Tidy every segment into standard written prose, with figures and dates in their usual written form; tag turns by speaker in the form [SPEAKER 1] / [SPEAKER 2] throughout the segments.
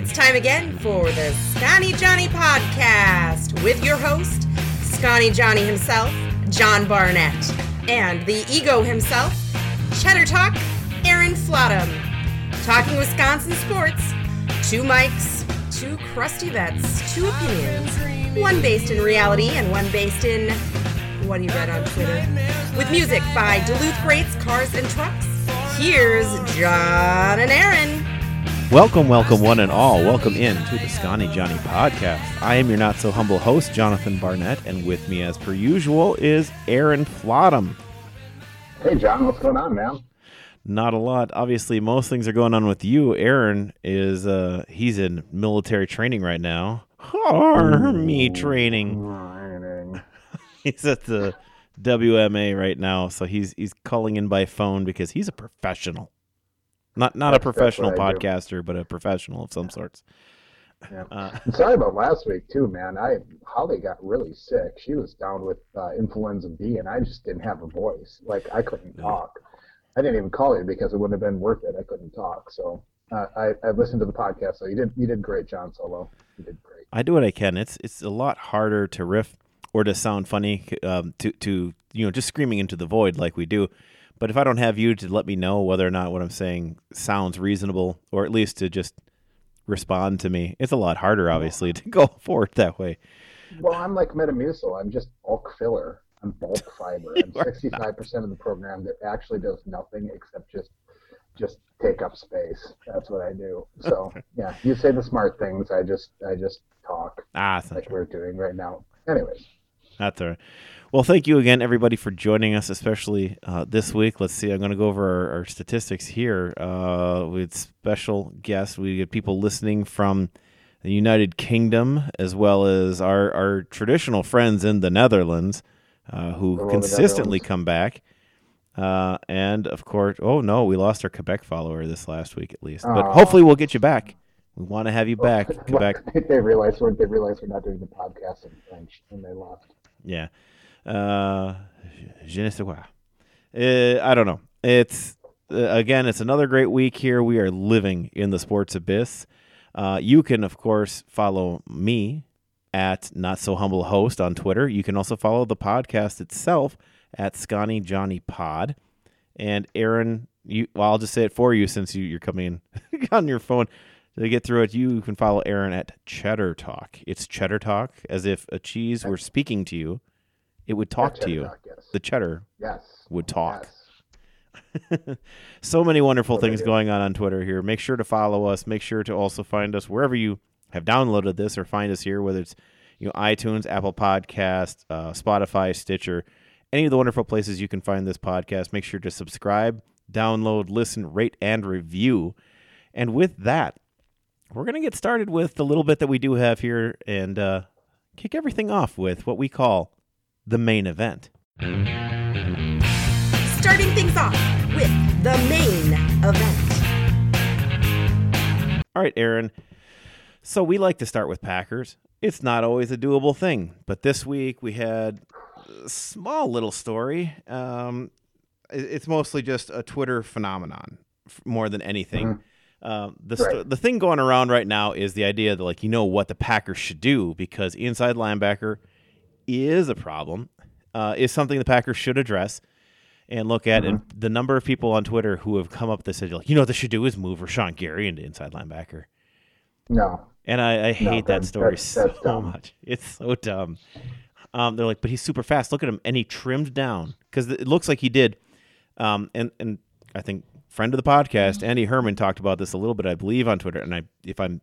[SPEAKER 1] It's time again for the Scotty Johnny Podcast with your host, Scotty Johnny himself, John Barnett, and the ego himself, Cheddar Talk, Aaron Flottam. Talking Wisconsin sports, two mics, two crusty vets, two opinions, one based in reality and one based in what he read on Twitter. With music by Duluth Greats Cars and Trucks, here's John and Aaron.
[SPEAKER 2] Welcome, one and all. Welcome in to the Scotty Johnny Podcast. I am your not-so-humble host, Jonathan Barnett, and with me, as per usual, is Aaron Flottam.
[SPEAKER 3] Hey, John. What's going on, man?
[SPEAKER 2] Not a lot. Obviously, most things are going on with you. Aaron is, he's in military training right now. Army training. He's at the WMA right now, so he's calling in by phone because he's a professional. Not a professional podcaster, but a professional of some sorts.
[SPEAKER 3] Yeah. Sorry about last week, too, man. Holly got really sick. She was down with influenza B, and I just didn't have a voice. Like, I couldn't talk. I didn't even call you because it wouldn't have been worth it. I couldn't talk. So I listened to the podcast. So you did great, John Solo. You did great.
[SPEAKER 2] I do what I can. It's a lot harder to riff or to sound funny to just screaming into the void like we do. But if I don't have you to let me know whether or not what I'm saying sounds reasonable, or at least to just respond to me, it's a lot harder, obviously, to go forward that way.
[SPEAKER 3] Well, I'm like Metamucil. I'm just bulk filler. I'm bulk fiber. I'm 65% of the program that actually does nothing except just take up space. That's what I do. So, yeah, you say the smart things. I just talk like we're doing right now. Anyways.
[SPEAKER 2] That's all right. Well, thank you again, everybody, for joining us, especially this week. Let's see. I'm going to go over our statistics here with special guests. We get people listening from the United Kingdom, as well as our traditional friends in the Netherlands who consistently come back. And, of course, we lost our Quebec follower this last week at least. But hopefully we'll get you back. We want to have you back, Quebec.
[SPEAKER 3] They realize we're not doing the podcast in French, and they left.
[SPEAKER 2] Yeah. Je ne sais quoi. I don't know. It's it's another great week here. We are living in the sports abyss. You can, of course, follow me at Not So Humble Host on Twitter. You can also follow the podcast itself at Scotty Johnny Pod. And Aaron, I'll just say it for you since you're coming on your phone to get through it. You can follow Aaron at Cheddar Talk. It's Cheddar Talk, as if a cheese were speaking to you. It would talk to you.
[SPEAKER 3] Talk, yes.
[SPEAKER 2] The cheddar would talk.
[SPEAKER 3] Yes.
[SPEAKER 2] So many wonderful things going on Twitter here. Make sure to follow us. Make sure to also find us wherever you have downloaded this, or find us here, whether it's iTunes, Apple Podcasts, Spotify, Stitcher, any of the wonderful places you can find this podcast. Make sure to subscribe, download, listen, rate, and review. And with that, we're going to get started with the little bit that we do have here and kick everything off with what we call the main event.
[SPEAKER 1] Starting things off with the main event.
[SPEAKER 2] All right, Aaron. So we like to start with Packers. It's not always a doable thing, but this week we had a small little story. It's mostly just a Twitter phenomenon more than anything. The thing going around right now is the idea that, what the Packers should do, because inside linebacker is a problem, is something the Packers should address and look at. And the number of people on Twitter who have come up with this, what they should do is move Rashawn Gary into inside linebacker.
[SPEAKER 3] No.
[SPEAKER 2] And I hate that story so much. It's so dumb. They're like, but he's super fast. Look at him. And he trimmed down, because it looks like he did. And I think friend of the podcast, Andy Herman, talked about this a little bit, I believe, on Twitter. And if I'm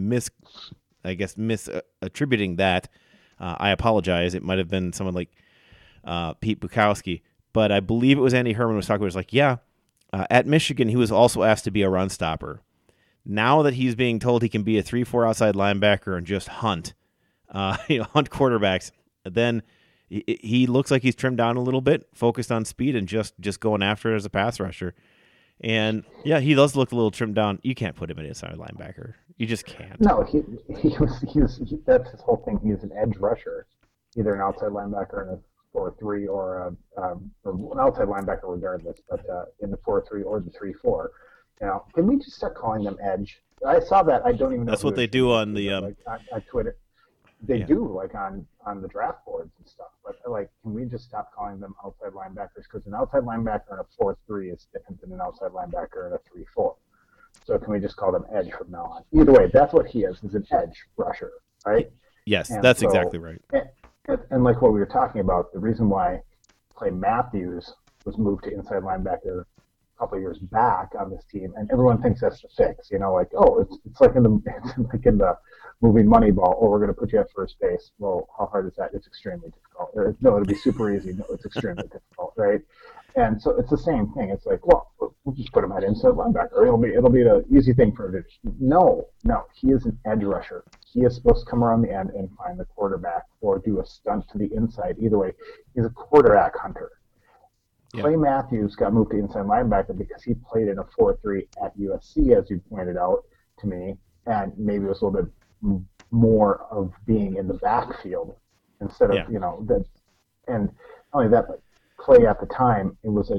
[SPEAKER 2] misattributing that, I apologize. It might have been someone like Pete Bukowski, but I believe it was Andy Herman was talking about. It was like, at Michigan, he was also asked to be a run stopper. Now that he's being told he can be a 3-4 outside linebacker and just hunt quarterbacks, then he looks like he's trimmed down a little bit, focused on speed and just going after it as a pass rusher. And yeah, he does look a little trimmed down. You can't put him in inside linebacker. You just can't.
[SPEAKER 3] No, he that's his whole thing. He's an edge rusher, either an outside linebacker in a 4-3 or an outside linebacker regardless, but in the 4-3 or the 3-4. Can we just start calling them edge? I saw that. I don't even know.
[SPEAKER 2] That's what they do on the
[SPEAKER 3] on Twitter. They do like on the draft boards and stuff. But like, can we just stop calling them outside linebackers? Because an outside linebacker in a 4-3 is different than an outside linebacker in a 3-4. So can we just call them edge from now on? Either way, that's what he is an edge rusher, right?
[SPEAKER 2] Yes, and that's exactly right.
[SPEAKER 3] And like what we were talking about, the reason why Clay Matthews was moved to inside linebacker couple of years back on this team, and everyone thinks that's the fix. It's like in the movie Moneyball. Oh, we're going to put you at first base. Well, how hard is that? It's extremely difficult. No, it'll be super easy. No, it's extremely difficult, right? And so it's the same thing. It's like, well, we'll just put him at inside linebacker. It'll be the easy thing for him to do. No, he is an edge rusher. He is supposed to come around the end and find the quarterback or do a stunt to the inside. Either way, he's a quarterback hunter.
[SPEAKER 2] Yeah.
[SPEAKER 3] Clay Matthews got moved to inside linebacker because he played in a 4-3 at USC, as you pointed out to me, and maybe it was a little bit more of being in the backfield instead of that. And not only that, but Clay at the time, it was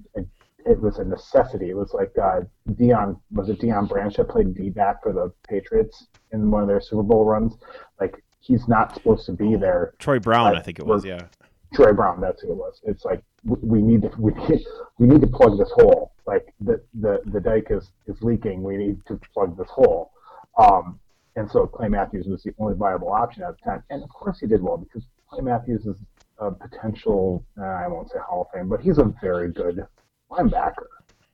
[SPEAKER 3] a necessity. It was like Deion Branch that played D-back for the Patriots in one of their Super Bowl runs. Like, he's not supposed to be there.
[SPEAKER 2] Troy Brown, I think it was, yeah.
[SPEAKER 3] Troy Brown, that's who it was. It's like we need to plug this hole. Like the dike is leaking. We need to plug this hole. And so Clay Matthews was the only viable option at the time. And of course he did well because Clay Matthews is a potential, I won't say Hall of Fame, but he's a very good linebacker.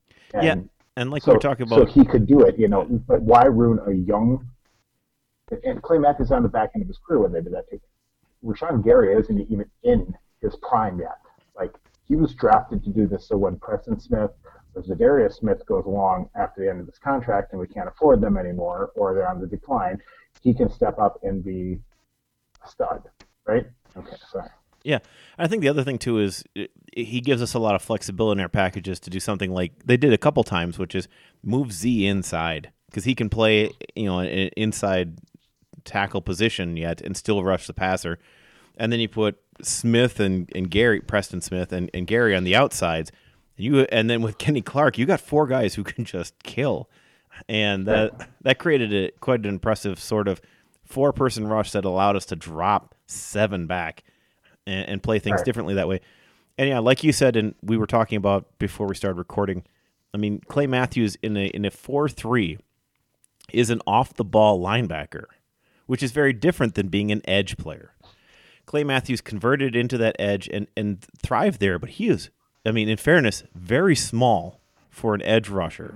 [SPEAKER 2] And like we were talking about,
[SPEAKER 3] so he could do it, But why ruin a young? And Clay Matthews on the back end of his career when they did that too. Rashawn Gary isn't even in his prime yet. Like, he was drafted to do this so when Preston Smith or Zadarius Smith goes along after the end of his contract and we can't afford them anymore or they're on the decline, he can step up and be a stud, right? Okay, sorry.
[SPEAKER 2] Yeah, I think the other thing too is he gives us a lot of flexibility in our packages to do something like they did a couple times, which is move Z inside because he can play, an inside tackle position yet and still rush the passer. And then you put Smith and Gary, Preston Smith and Gary on the outsides. And then with Kenny Clark, you got four guys who can just kill. And that created quite an impressive sort of 4-person rush that allowed us to drop 7 back and play things differently that way. And yeah, like you said, and we were talking about before we started recording, I mean, Clay Matthews in a 4-3 is an off-the-ball linebacker, which is very different than being an edge player. Clay Matthews converted into that edge and thrived there, but he is, I mean, in fairness, very small for an edge rusher.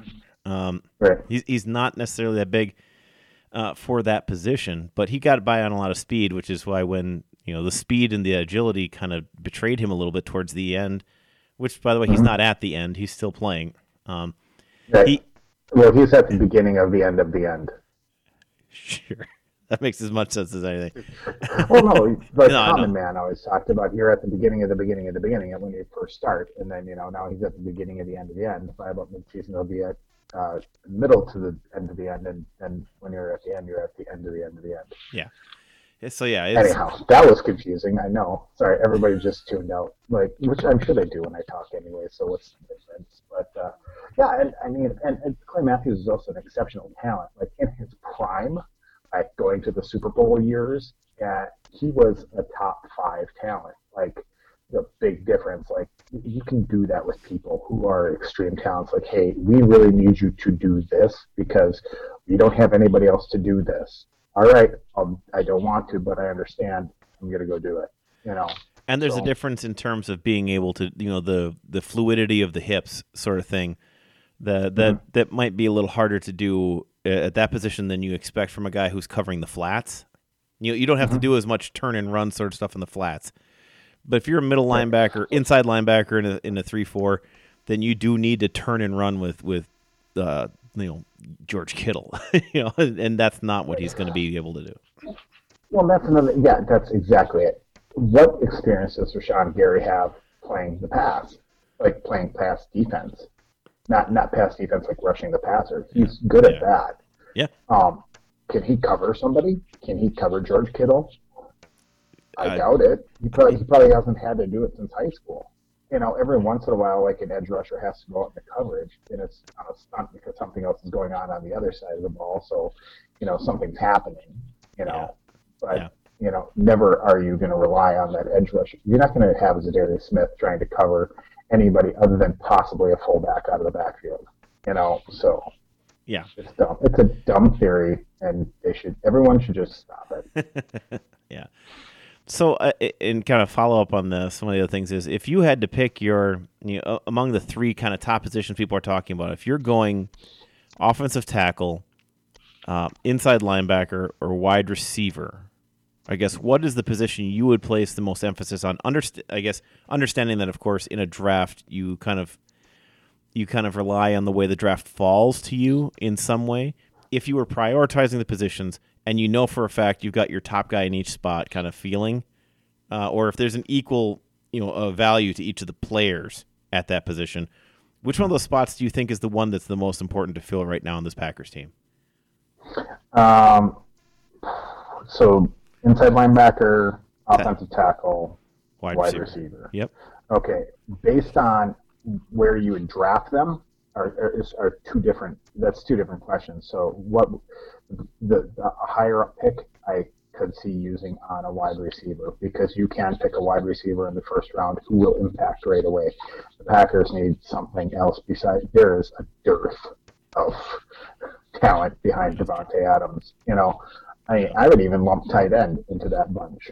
[SPEAKER 2] He's not necessarily that big for that position, but he got by on a lot of speed, which is why when the speed and the agility kind of betrayed him a little bit towards the end, which, by the way, he's not at the end. He's still playing.
[SPEAKER 3] He's at the beginning of the end of the end.
[SPEAKER 2] Sure. That makes as much sense as anything.
[SPEAKER 3] Well, no, but Common Man always talked about you're at the beginning of the beginning of the beginning when you first start, and then now he's at the beginning of the end of the end. By about mid-season, he'll be at middle to the end of the end, and when you're at the end, you're at the end of the end of the end.
[SPEAKER 2] Yeah. So yeah.
[SPEAKER 3] Anyhow, that was confusing. I know. Sorry, everybody just tuned out. Which I'm sure they do when I talk anyway. So what's the difference? But and Clay Matthews is also an exceptional talent. Like in his prime. Like going to the Super Bowl years, he was a top 5 talent. Like the big difference. Like you can do that with people who are extreme talents. Like, hey, we really need you to do this because we don't have anybody else to do this. All right, I don't want to, but I understand. I'm gonna go do it.
[SPEAKER 2] And there's a difference in terms of being able to, the fluidity of the hips sort of thing. That might be a little harder to do at that position than you expect from a guy who's covering the flats. You don't have to do as much turn and run sort of stuff in the flats. But if you're a middle linebacker, inside linebacker in a 3-4, then you do need to turn and run with George Kittle. And that's not what he's going to be able to do.
[SPEAKER 3] Well, that's exactly it. What experience does Rashawn Gary have playing the pass, like playing pass defense? Not pass defense like rushing the passer. He's good at that.
[SPEAKER 2] Yeah.
[SPEAKER 3] Can he cover somebody? Can he cover George Kittle? I doubt it. He probably hasn't had to do it since high school. every once in a while, like an edge rusher has to go out into coverage, and it's on a stunt because something else is going on the other side of the ball. So, something's happening, but, never are you going to rely on that edge rusher. You're not going to have Zadarius Smith trying to cover anybody other than possibly a fullback out of the backfield, so.
[SPEAKER 2] Yeah.
[SPEAKER 3] It's dumb. It's a dumb theory, and everyone should just stop it.
[SPEAKER 2] Yeah. So, and kind of follow up on this, one of the other things is if you had to pick among the three kind of top positions people are talking about, if you're going offensive tackle, inside linebacker, or wide receiver, I guess what is the position you would place the most emphasis on? Understanding that, of course, in a draft, you kind of rely on the way the draft falls to you in some way. If you were prioritizing the positions and for a fact you've got your top guy in each spot kind of feeling, or if there's an equal value to each of the players at that position, which one of those spots do you think is the one that's the most important to fill right now on this Packers team?
[SPEAKER 3] So inside linebacker, offensive tackle, wide receiver.
[SPEAKER 2] Yep.
[SPEAKER 3] Okay. Based on where you would draft them are two different. That's two different questions. So what the higher up pick I could see using on a wide receiver, because you can pick a wide receiver in the first round who will impact right away. The Packers need something else besides. There is a dearth of talent behind Davante Adams. I would even lump tight end into that bunch.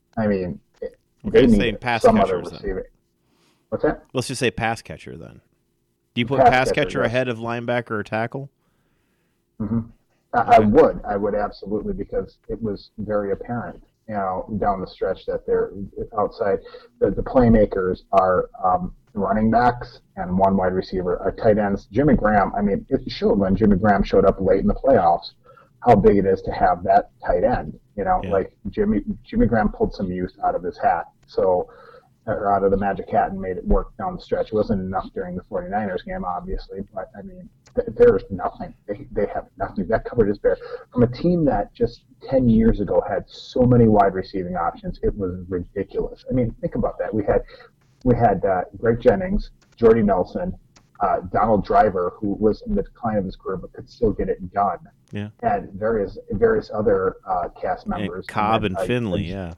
[SPEAKER 3] They need some other receiver. What's that?
[SPEAKER 2] Let's just say pass catcher then. Do you put pass catcher ahead of linebacker or tackle?
[SPEAKER 3] Mm-hmm. I would absolutely, because it was very apparent, down the stretch that they're outside. The playmakers are running backs and one wide receiver. Our tight ends, Jimmy Graham. It showed when Jimmy Graham showed up late in the playoffs how big it is to have that tight end. Like Jimmy Graham pulled some youth out of his hat. So. Or out of the magic hat and made it work down the stretch. It wasn't enough during the 49ers game, obviously, but there's nothing. They have nothing. That cupboard is bare. From a team that just 10 years ago had so many wide receiving options, it was ridiculous. Think about that. We had Greg Jennings, Jordy Nelson, Donald Driver, who was in the decline of his career but could still get it done.
[SPEAKER 2] Yeah.
[SPEAKER 3] And various other cast members.
[SPEAKER 2] And Cobb and Finley, yeah.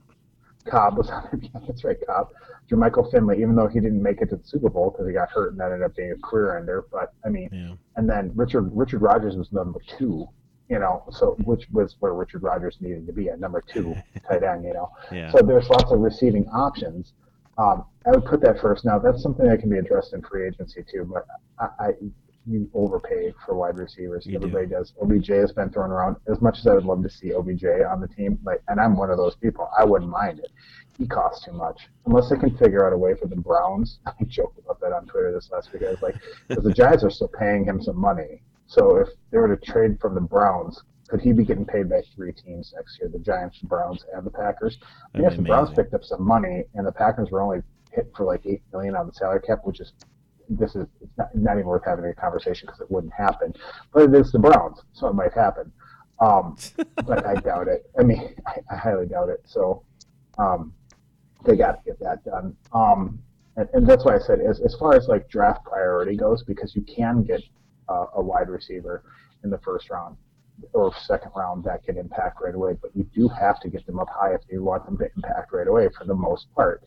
[SPEAKER 3] Cobb was on it. Yeah, that's right, Cobb. Jermichael Finley, even though he didn't make it to the Super Bowl because he got hurt and that ended up being a career ender. But and then Richard Rodgers was number 2, so which was where Richard Rodgers needed to be at number 2 tight end,
[SPEAKER 2] Yeah.
[SPEAKER 3] So there's lots of receiving options. I would put that first. Now that's something that can be addressed in free agency too, but you overpay for wide receivers. Everybody does. OBJ has been thrown around. As much as I would love to see OBJ on the team, and I'm one of those people, I wouldn't mind it. He costs too much. Unless they can figure out a way for the Browns. I joked about that on Twitter this last week. I was like, because the Giants are still paying him some money. So if they were to trade from the Browns, could he be getting paid by 3 teams next year? The Giants, the Browns, and the Packers. If the Browns picked up some money and the Packers were only hit for like $8 million on the salary cap, which is it's not even worth having a conversation because it wouldn't happen. But it is the Browns, so it might happen. But I doubt it. I highly doubt it. So they got to get that done. And that's why I said as far as like draft priority goes, because you can get a wide receiver in the first round or second round that can impact right away, but you do have to get them up high if you want them to impact right away for the most part.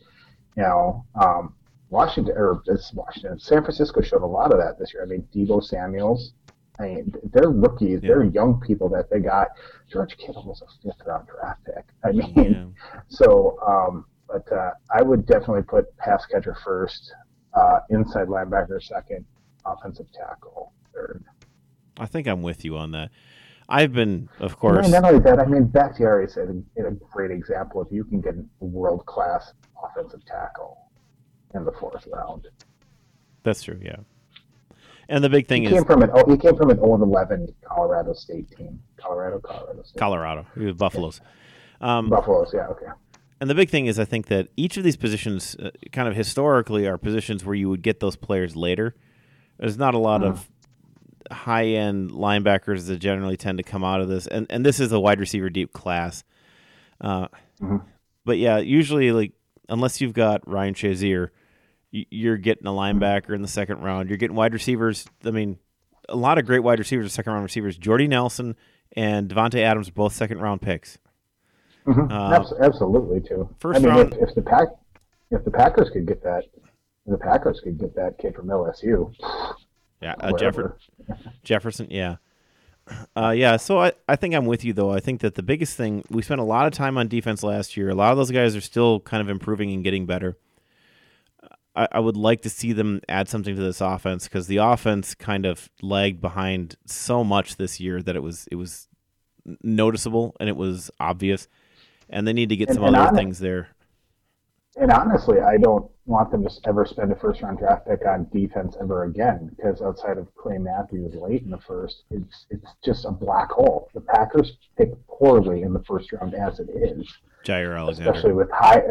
[SPEAKER 3] San Francisco showed a lot of that this year. Deebo Samuels, they're rookies. Yeah. They're young people that they got. George Kittle was a 5th-round draft pick. But I would definitely put pass catcher first, inside linebacker second, offensive tackle third.
[SPEAKER 2] I think I'm with you on that. I've been, of course.
[SPEAKER 3] Not only that, Bakhtiari is a great example. If you can get a world-class offensive tackle in the 4th round.
[SPEAKER 2] That's true, yeah. And the big thing
[SPEAKER 3] he came from an 0-11 Colorado State team. Colorado State.
[SPEAKER 2] Colorado. Buffaloes.
[SPEAKER 3] Buffaloes, yeah, okay.
[SPEAKER 2] And the big thing is I think that each of these positions kind of historically are positions where you would get those players later. There's not a lot of high-end linebackers that generally tend to come out of this. And this is a wide receiver deep class. But, yeah, usually, unless you've got Ryan Shazier, you're getting a linebacker in the second round. You're getting wide receivers. I mean, a lot of great wide receivers are second-round receivers. Jordy Nelson and Devontae Adams are both second-round picks.
[SPEAKER 3] Mm-hmm. Absolutely, too.
[SPEAKER 2] First round.
[SPEAKER 3] If the Packers could get that, kid from LSU.
[SPEAKER 2] Yeah, Jefferson. Yeah. So I think I'm with you, though. I think that the biggest thing, we spent a lot of time on defense last year. A lot of those guys are still kind of improving and getting better. I would like to see them add something to this offense because the offense kind of lagged behind so much this year that it was noticeable and it was obvious, and they need to get some other things there.
[SPEAKER 3] And honestly, I don't want them to ever spend a first-round draft pick on defense ever again because outside of Clay Matthews late in the first, it's just a black hole. The Packers pick poorly in the first round as it is.
[SPEAKER 2] Jair Alexander.
[SPEAKER 3] Especially with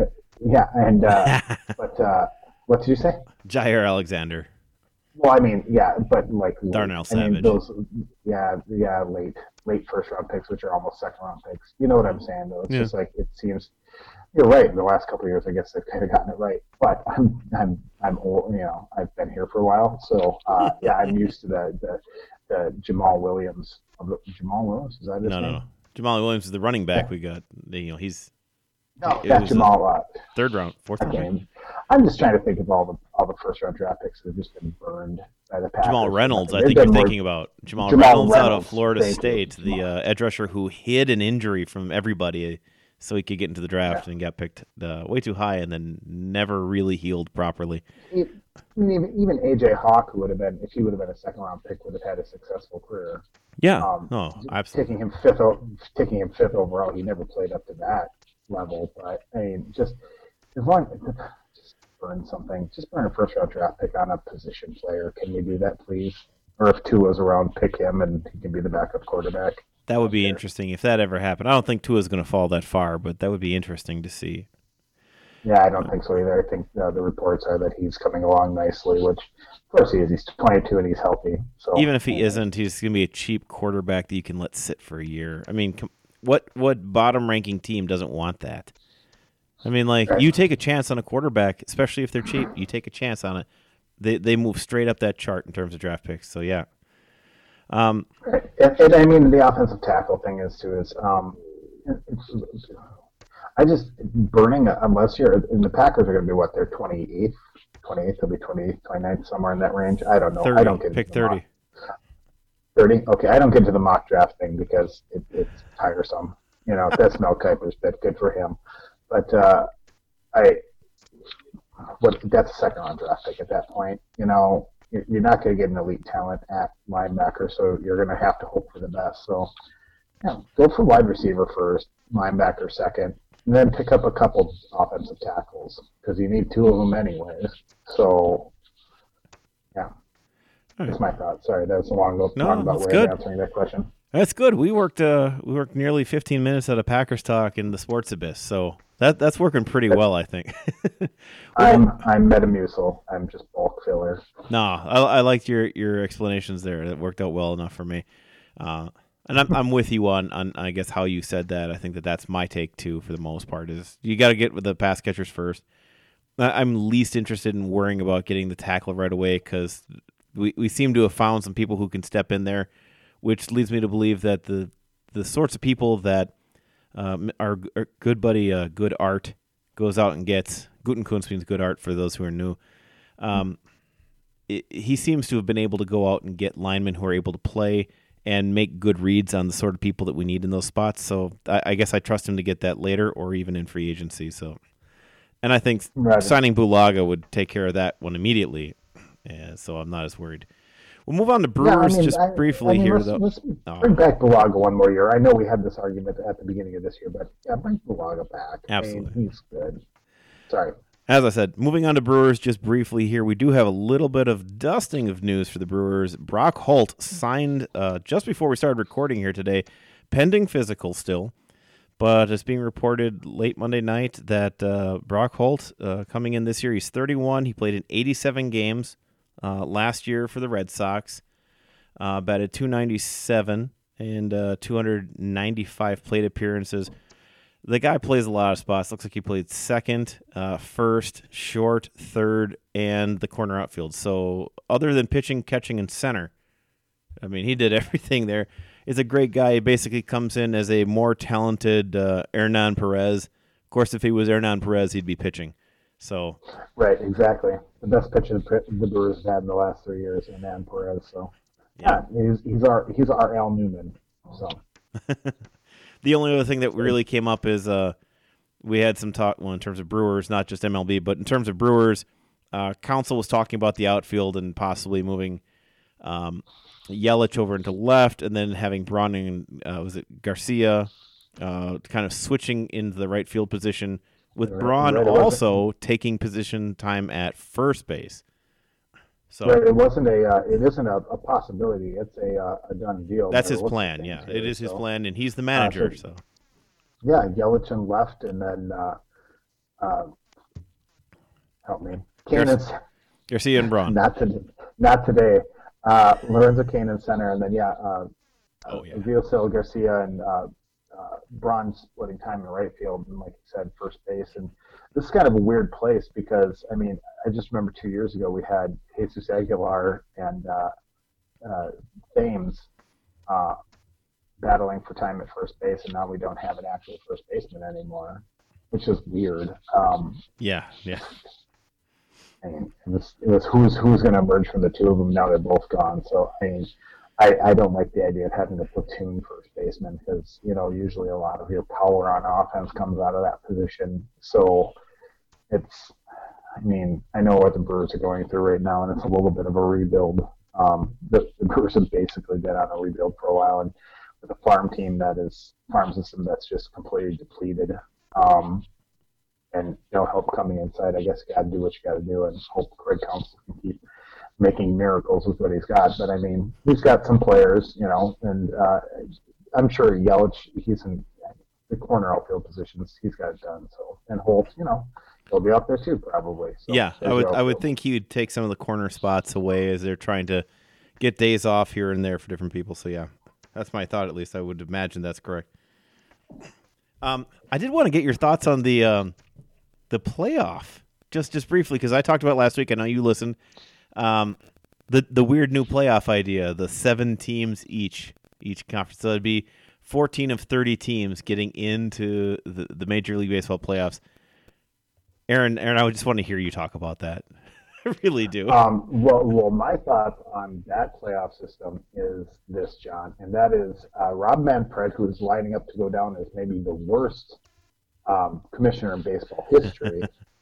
[SPEAKER 3] but what did you say?
[SPEAKER 2] Jair Alexander.
[SPEAKER 3] Well, I mean, yeah, but like
[SPEAKER 2] Darnell Savage.
[SPEAKER 3] Late first-round picks, which are almost second-round picks. You know what I'm saying, though? It's just like it seems. You're right. In the last couple of years, I guess they've kind of gotten it right. But I'm old. I've been here for a while, so I'm used to the Jamal Williams. Jamal Williams, is that his name?
[SPEAKER 2] No. Jamal Williams is the running back we got. He's
[SPEAKER 3] Jamal.
[SPEAKER 2] fourth round.
[SPEAKER 3] I'm just trying to think of all the first round draft picks that have just been burned by the Packers.
[SPEAKER 2] Jamal Reynolds, I think you're thinking about Jamal Reynolds out of Florida State, the edge rusher who hid an injury from everybody so he could get into the draft and got picked way too high and then never really healed properly.
[SPEAKER 3] Even AJ Hawk, who would have been, if he would have been a second round pick, would have had a successual career.
[SPEAKER 2] Yeah, absolutely.
[SPEAKER 3] Taking him fifth overall, he never played up to that level. But I mean, just burn something. Just burn a first round draft pick on a position player. Can we do that, please? Or if Tua's around, pick him and he can be the backup quarterback.
[SPEAKER 2] That would be interesting if that ever happened. I don't think Tua's going to fall that far, but that would be interesting to see.
[SPEAKER 3] Yeah, I don't think so either. I think the reports are that he's coming along nicely, which of course he is. He's 22 and he's healthy. So
[SPEAKER 2] even if he isn't, he's going to be a cheap quarterback that you can let sit for a year. I mean, what bottom-ranking team doesn't want that? I mean, you take a chance on a quarterback, especially if they're cheap. You take a chance on it. They move straight up that chart in terms of draft picks. So yeah.
[SPEAKER 3] And I mean, the offensive tackle thing is I just burning unless you're and the Packers are going to be they're 28th, they'll be 28th, 29th, somewhere in that range. I don't know.
[SPEAKER 2] 30,
[SPEAKER 3] I don't get
[SPEAKER 2] pick 30.
[SPEAKER 3] 30. Okay, I don't get to the mock draft thing because it's tiresome. That's Mel Kiper's bit. Good for him. But that's a second round draft pick at that point. You're not going to get an elite talent at linebacker, so you're going to have to hope for the best. So, go for wide receiver first, linebacker second, and then pick up a couple offensive tackles because you need two of them anyways. So, that's my thought. Sorry, that was a long way of answering that question.
[SPEAKER 2] That's good. We worked nearly 15 minutes at a Packers talk in the Sports Abyss, so that's working pretty well, I think.
[SPEAKER 3] I'm Metamucil. I'm just bulk filler.
[SPEAKER 2] No, I liked your explanations there. That worked out well enough for me. And I'm with you on I guess how you said that. I think that's my take too for the most part is you got to get with the pass catchers first. I'm least interested in worrying about getting the tackle right away because we seem to have found some people who can step in there, which leads me to believe that the sorts of people that our good buddy Good Art goes out and gets. Gutekunst means good art for those who are new. He seems to have been able to go out and get linemen who are able to play and make good reads on the sort of people that we need in those spots. So I guess I trust him to get that later or even in free agency. So, and I think signing Bulaga would take care of that one immediately. So I'm not as worried. We'll move on to Brewers briefly here, though.
[SPEAKER 3] Let's bring back Bulaga one more year. I know we had this argument at the beginning of this year, but bring Bulaga back.
[SPEAKER 2] Absolutely.
[SPEAKER 3] I mean, he's good. Sorry.
[SPEAKER 2] As I said, moving on to Brewers just briefly here, we do have a little bit of dusting of news for the Brewers. Brock Holt signed just before we started recording here today, pending physical still, but it's being reported late Monday night that Brock Holt, coming in this year, he's 31. He played in 87 games last year for the Red Sox, batted .297 and 295 plate appearances. The guy plays a lot of spots. Looks like he played second, first, short, third, and the corner outfield. So other than pitching, catching, and center, I mean, he did everything there. He's a great guy. He basically comes in as a more talented Hernan Perez. Of course, if he was Hernan Perez, he'd be pitching. So
[SPEAKER 3] right, exactly. The best pitcher the Brewers have had in the last 3 years, Hernan Perez. So yeah, he's our Al Newman. So.
[SPEAKER 2] The only other thing that really came up is we had some talk, well, in terms of Brewers, not just MLB, but in terms of Brewers, Council was talking about the outfield and possibly moving Yelich over into left and then having Braun and was it Garcia kind of switching into the right field position with Braun also taking position time at first base. So
[SPEAKER 3] it isn't a possibility. It's a done deal.
[SPEAKER 2] That's his plan. Yeah, it is his plan, and he's the manager. So
[SPEAKER 3] yeah, Yelich and left, and then help me,
[SPEAKER 2] Garcia and Braun.
[SPEAKER 3] Not today. Lorenzo Cain in center, and then Giosil Garcia and Braun splitting time in right field, and like you said, first base. And this is kind of a weird place because, I mean, I just remember 2 years ago we had Jesus Aguilar and Thames battling for time at first base, and now we don't have an actual first baseman anymore, which is weird.
[SPEAKER 2] Yeah.
[SPEAKER 3] I mean, it was who's going to emerge from the two of them. Now they're both gone. So I mean, I don't like the idea of having a platoon first baseman because, you know, usually a lot of your power on offense comes out of that position. So I mean, I know what the Brewers are going through right now, and it's a little bit of a rebuild. The Brewers have basically been on a rebuild for a while, and with a farm system that's just completely depleted. And no help coming inside. I guess you got to do what you got to do and hope Craig Counsell can keep making miracles with what he's got. But I mean, he's got some players, you know, and I'm sure Yelich, he's in the corner outfield positions. He's got it done. So, and Holt, you know, he'll be up there too probably. So
[SPEAKER 2] yeah, I would think he would take some of the corner spots away as they're trying to get days off here and there for different people. So yeah, that's my thought. At least I would imagine that's correct. I did want to get your thoughts on the playoff, just briefly, because I talked about it last week. I know you listened. The weird new playoff idea, the 7 teams each conference. So it'd be 14 of 30 teams getting into the Major League Baseball playoffs. Aaron, I would just want to hear you talk about that. I really do.
[SPEAKER 3] Well, my thoughts on that playoff system is this, John, and that is Rob Manfred, who is lining up to go down as maybe the worst commissioner in baseball history,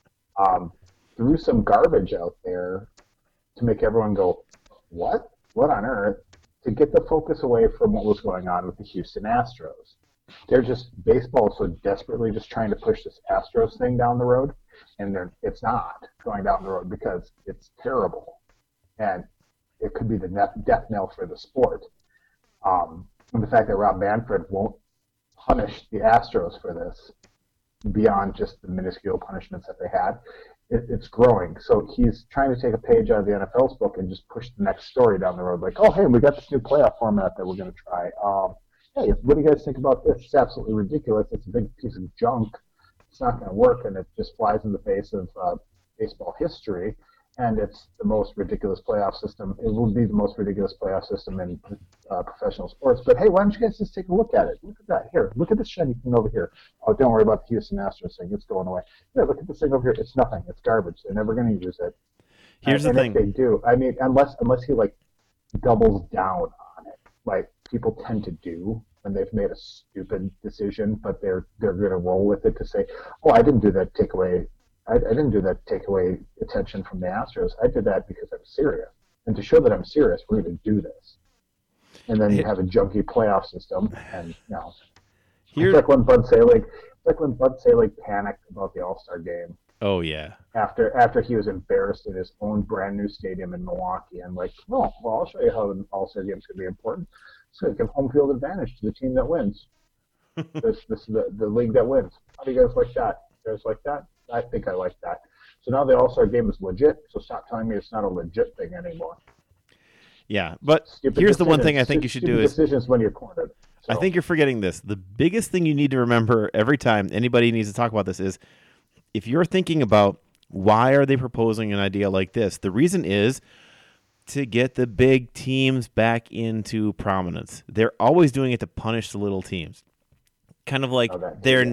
[SPEAKER 3] threw some garbage out there to make everyone go, what on earth, to get the focus away from what was going on with the Houston Astros. They're just, baseball is so desperately just trying to push this Astros thing down the road, and it's not going down the road because it's terrible, and it could be the death knell for the sport. And the fact that Rob Manfred won't punish the Astros for this, beyond just the minuscule punishments that they had, it's growing. So he's trying to take a page out of the NFL's book and just push the next story down the road. Like, oh, hey, we got this new playoff format that we're going to try. Hey, what do you guys think about this? It's absolutely ridiculous. It's a big piece of junk. It's not going to work, and it just flies in the face of baseball history. And it's the most ridiculous playoff system. It will be the most ridiculous playoff system in professional sports. But hey, why don't you guys just take a look at it? Look at that. Here, look at this shiny thing over here. Oh, don't worry about the Houston Astros thing. It's going away. Here, look at this thing over here. It's nothing. It's garbage. They're never going to use it.
[SPEAKER 2] Here's the thing.
[SPEAKER 3] If they do, I mean, unless he like doubles down on it, like people tend to do when they've made a stupid decision, but they're going to roll with it to say, oh, I didn't do that takeaway. I didn't do that to take away attention from the Astros. I did that because I'm serious. And to show that I'm serious, we're going to do this. And then you have a junky playoff system. And, you know, it's like when Bud Selig panicked about the All-Star game.
[SPEAKER 2] Oh, yeah.
[SPEAKER 3] After he was embarrassed in his own brand new stadium in Milwaukee. And like, well, I'll show you how an All-Star game is going to be important. It's going to give home field advantage to the team that wins. This is the league that wins. How do you guys like that? You guys like that? I think I like that. So now the All-Star game is legit, so stop telling me it's not a legit thing anymore.
[SPEAKER 2] Yeah, but here's the one thing I think you should do is
[SPEAKER 3] decisions when you're cornered. So.
[SPEAKER 2] I think you're forgetting this. The biggest thing you need to remember every time anybody needs to talk about this is if you're thinking about why are they proposing an idea like this, the reason is to get the big teams back into prominence. They're always doing it to punish the little teams. Kind of like they're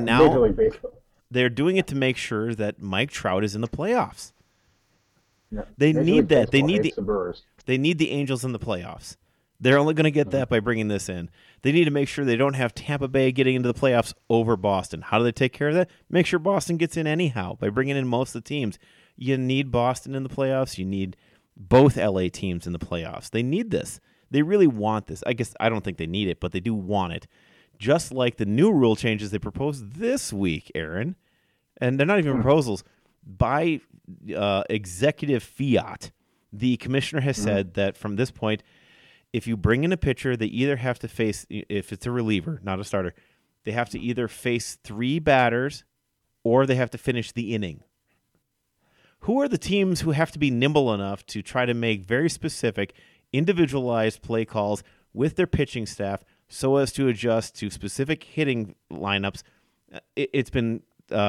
[SPEAKER 2] doing it to make sure that Mike Trout is in the playoffs.
[SPEAKER 3] Yeah.
[SPEAKER 2] They need that. They need
[SPEAKER 3] the
[SPEAKER 2] Angels in the playoffs. They're only going to get that by bringing this in. They need to make sure they don't have Tampa Bay getting into the playoffs over Boston. How do they take care of that? Make sure Boston gets in anyhow by bringing in most of the teams. You need Boston in the playoffs. You need both LA teams in the playoffs. They need this. They really want this. I guess I don't think they need it, but they do want it. Just like the new rule changes they proposed this week, Aaron. And they're not even proposals. By executive fiat, the commissioner has said that from this point, if you bring in a pitcher, they either have to face, if it's a reliever, not a starter, they have to either face 3 batters or they have to finish the inning. Who are the teams who have to be nimble enough to try to make very specific, individualized play calls with their pitching staff so as to adjust to specific hitting lineups? It's been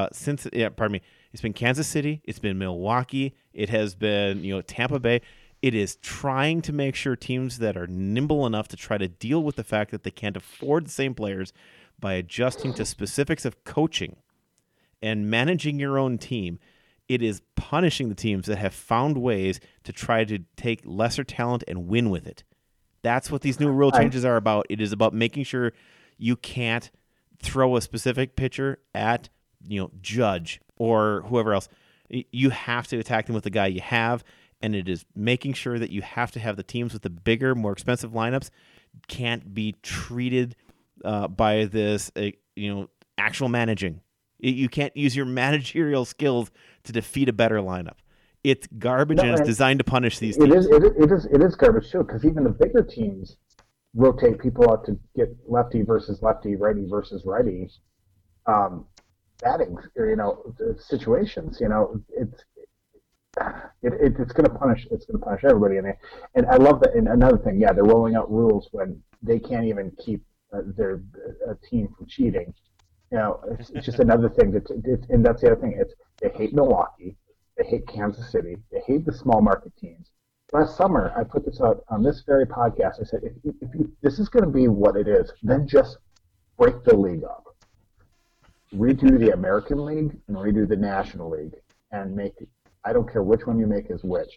[SPEAKER 2] it's been Kansas City, it's been Milwaukee, it has been Tampa Bay. It is trying to make sure teams that are nimble enough to try to deal with the fact that they can't afford the same players by adjusting to specifics of coaching and managing your own team. It is punishing the teams that have found ways to try to take lesser talent and win with it. That's what these new rule changes are about. It is about making sure you can't throw a specific pitcher at Judge or whoever else. You have to attack them with the guy you have. And it is making sure that you have to have the teams with the bigger, more expensive lineups can't be treated by this, actual managing. You can't use your managerial skills to defeat a better lineup. It's garbage, and it's designed to punish these teams.
[SPEAKER 3] It is garbage too, because even the bigger teams rotate people out to get lefty versus lefty, righty versus righty, batting, situations. It's going to punish everybody in there, and I love that. And another thing, they're rolling out rules when they can't even keep their team from cheating. It's just another thing and that's the other thing. They hate Milwaukee, they hate Kansas City, they hate the small market teams. Last summer, I put this out on this very podcast. I said, if this is going to be what it is, then just break the league up, redo the American League and redo the National League, and make it. I don't care which one you make is which.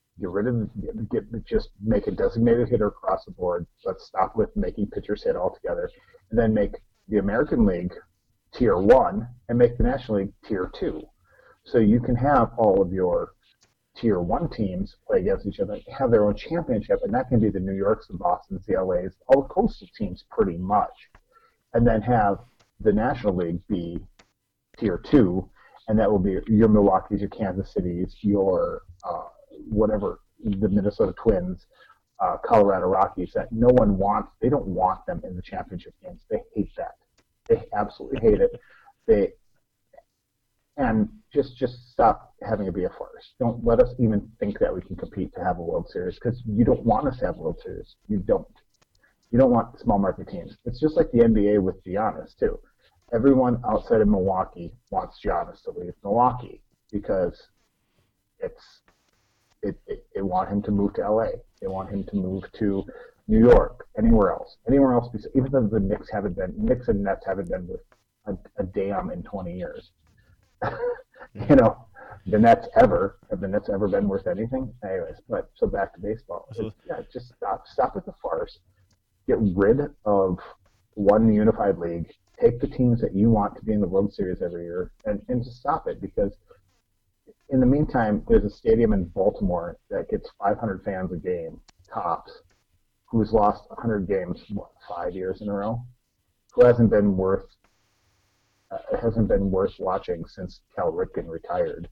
[SPEAKER 3] Just make a designated hitter across the board. Let's stop with making pitchers hit altogether, and then make the American League Tier 1 and make the National League Tier 2. So you can have all of your Tier 1 teams play against each other, have their own championship, and that can be the New Yorks, the Bostons, the LAs, all the coastal teams pretty much. And then have the National League be Tier 2. And that will be your Milwaukee's, your Kansas City's, your whatever, the Minnesota Twins, Colorado Rockies. That no one wants. They don't want them in the championship games. They hate that. They absolutely hate it. And just stop having it be a farce. Don't let us even think that we can compete to have a World Series, because you don't want us to have a World Series. You don't. You don't want small market teams. It's just like the NBA with Giannis too. Everyone outside of Milwaukee wants Giannis to leave Milwaukee because they want him to move to LA. They want him to move to New York, anywhere else. Even though the Knicks and Nets haven't been with a dam in 20 years. The Nets have the Nets ever been worth anything? Anyways, so back to baseball. Just stop with the farce. Get rid of one unified league. Take the teams that you want to be in the World Series every year and just stop it, because in the meantime, there's a stadium in Baltimore that gets 500 fans a game, tops, who's lost 100 games, 5 years in a row, who hasn't been worth watching since Cal Ripken retired.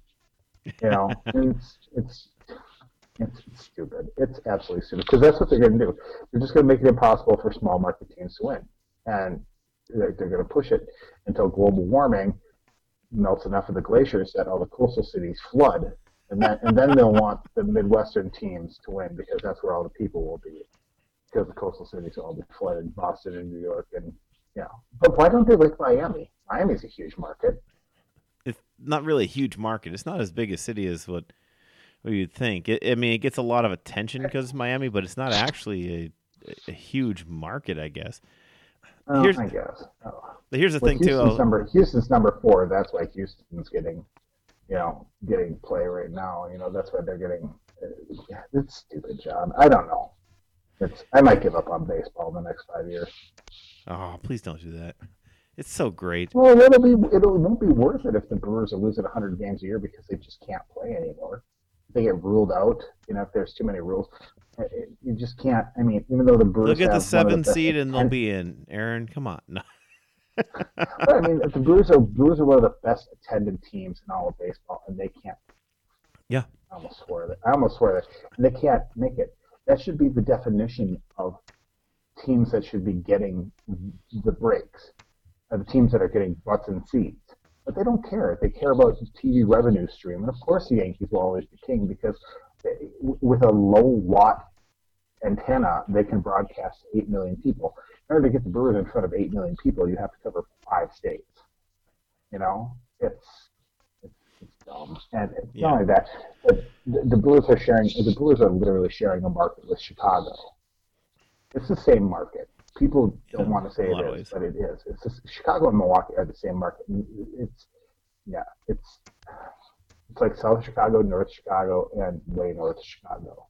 [SPEAKER 3] It's stupid. It's absolutely stupid, because that's what they're going to do. They're just going to make it impossible for small market teams to win, and they're going to push it until global warming melts enough of the glaciers that all the coastal cities flood, and then they'll want the Midwestern teams to win, because that's where all the people will be. because the coastal cities will all be flooded, Boston and New York, and But why don't they like Miami? Miami's a huge market.
[SPEAKER 2] It's not really a huge market. It's not as big a city as what you'd think. It gets a lot of attention because it's Miami, but it's not actually a huge market, I guess.
[SPEAKER 3] I guess.
[SPEAKER 2] But here's the thing,
[SPEAKER 3] Houston's number 4. That's why Houston's getting play right now. That's why they're getting. It's stupid, John. I don't know. I might give up on baseball in the next 5 years.
[SPEAKER 2] Oh, please don't do that. It's so great.
[SPEAKER 3] Well, it won't be worth it if the Brewers are losing 100 games a year because they just can't play anymore. They get ruled out. If there's too many rules, you just can't. Even though the Brewers
[SPEAKER 2] look at the 7th seed and they'll be in. Aaron, come on. No.
[SPEAKER 3] The Brewers are one of the best attended teams in all of baseball, and they can't.
[SPEAKER 2] Yeah.
[SPEAKER 3] I almost swore that. And they can't make it. That should be the definition of teams that should be getting the breaks, the teams that are getting butts and seats. But they don't care. They care about the TV revenue stream. And of course the Yankees will always be king because with a low watt antenna, they can broadcast 8 million people. In order to get the Brewers in front of 8 million people, you have to cover 5 states. It's dumb. And it's not only that, but the Brewers are literally sharing a market with Chicago. It's the same market. People don't want to say it is, but it is. Chicago and Milwaukee are the same market. It's like South Chicago, North Chicago, and way north of Chicago.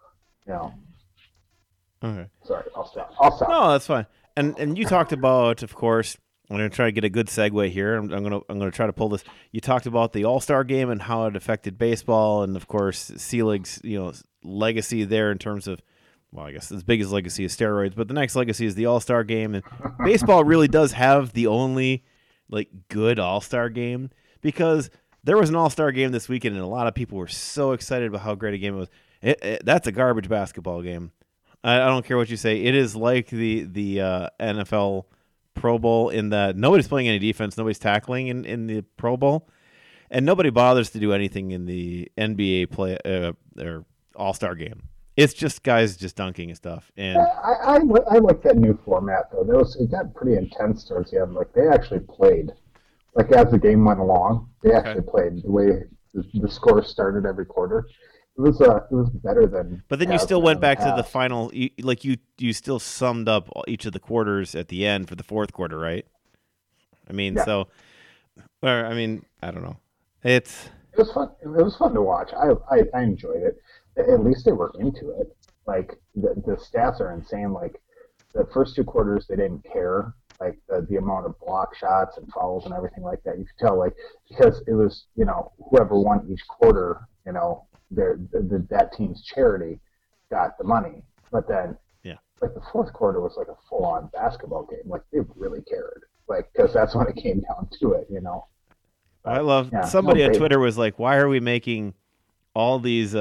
[SPEAKER 2] Okay.
[SPEAKER 3] Sorry, I'll stop.
[SPEAKER 2] No, that's fine. And you talked about, of course, I'm going to try to get a good segue here. I'm going to try to pull this. You talked about the All-Star game and how it affected baseball, and of course, Selig's legacy there in terms of. Well, I guess as big as legacy is steroids, but the next legacy is the All-Star game. And baseball really does have the only good All-Star game because there was an All-Star game this weekend and a lot of people were so excited about how great a game it was. That's a garbage basketball game. I don't care what you say. It is like the NFL Pro Bowl in that nobody's playing any defense, nobody's tackling in the Pro Bowl, and nobody bothers to do anything in the NBA or All-Star game. It's just guys just dunking and stuff. And
[SPEAKER 3] I like that new format though. It got pretty intense towards the end. They actually played, as the game went along. They actually played the way the score started every quarter. It was better than.
[SPEAKER 2] But then you still went back to the final. You still summed up each of the quarters at the end for the fourth quarter, right? So, I don't know. It
[SPEAKER 3] was fun. It was fun to watch. I enjoyed it. At least they were into it. The stats are insane. The first 2 quarters, they didn't care. The amount of block shots and fouls and everything like that. You could tell, because it was, whoever won each quarter, that team's charity got the money. But then, the fourth quarter was a full-on basketball game. They really cared. Because that's when it came down to it,
[SPEAKER 2] I love somebody on Twitter was like, "Why are we making all these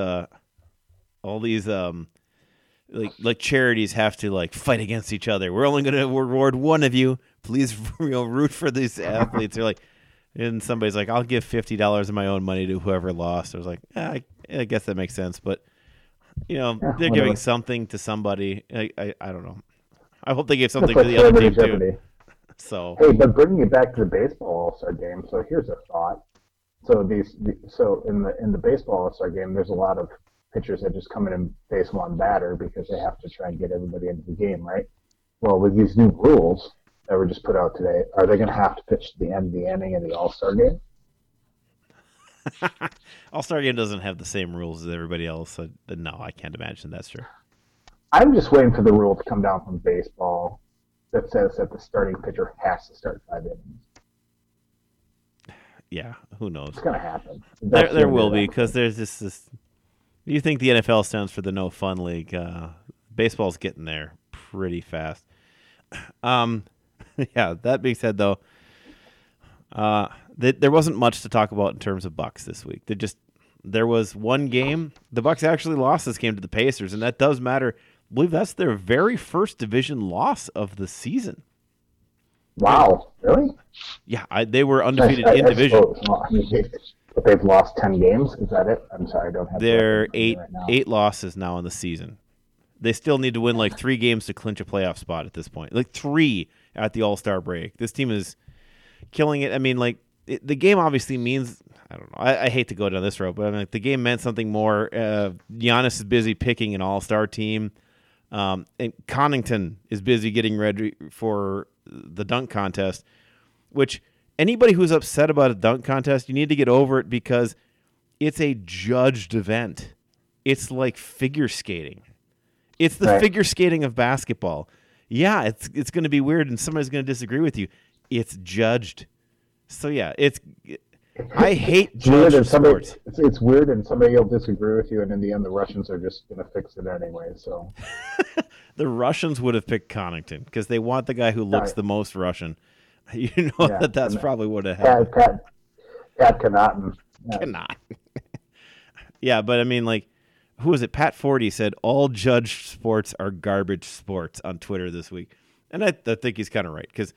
[SPEAKER 2] charities have to fight against each other? We're only going to reward one of you. Please, root for these athletes." They're and somebody's like, "I'll give $50 of my own money to whoever lost." I was like, I guess that makes sense, but they're giving something to somebody. I don't know. I hope they give something to the other team too. So
[SPEAKER 3] hey, but bringing it back to the baseball All-Star game. So here's a thought. So in the baseball All-Star game, there's a lot of pitchers that just come in and face one batter because they have to try and get everybody into the game, right? Well, with these new rules that were just put out today, are they going to have to pitch to the end of the inning in the All-Star game?
[SPEAKER 2] All-Star game doesn't have the same rules as everybody else. So no, I can't imagine that's true.
[SPEAKER 3] I'm just waiting for the rule to come down from baseball that says that the starting pitcher has to start 5 innings.
[SPEAKER 2] Yeah, who knows?
[SPEAKER 3] It's going to happen.
[SPEAKER 2] There will be, because there's this. You think the NFL stands for the No Fun League? Baseball's getting there pretty fast. Yeah. That being said, though, there wasn't much to talk about in terms of Bucks this week. There was one game. The Bucks actually lost this game to the Pacers, and that does matter. I believe that's their very first division loss of the season.
[SPEAKER 3] Wow, really?
[SPEAKER 2] Yeah, they were undefeated in division.
[SPEAKER 3] But they've lost 10 games. Is that it? I'm sorry, I don't have.
[SPEAKER 2] They're eight losses now in the season. They still need to win like 3 games to clinch a playoff spot at this point. Like 3 at the All-Star break. This team is killing it. I mean, like the game obviously means, I don't know. I hate to go down this road, but I mean, like, the game meant something more. Giannis is busy picking an All-Star team. And Connaughton is busy getting ready for the dunk contest, which anybody who's upset about a dunk contest, you need to get over it because it's a judged event. It's like figure skating. It's the figure skating of basketball. Yeah, it's going to be weird, and somebody's going to disagree with you. It's judged. So, yeah, I hate judged sports.
[SPEAKER 3] It's weird, and somebody will disagree with you, and in the end, the Russians are just going to fix it anyway. So,
[SPEAKER 2] the Russians would have picked Connaughton because they want the guy who looks the most Russian. You know that's probably what it happened.
[SPEAKER 3] Pat Connaughton.
[SPEAKER 2] Cannot. Yeah, but I mean, like, who was it? Pat Forty said all judged sports are garbage sports on Twitter this week, and I think he's kind of right because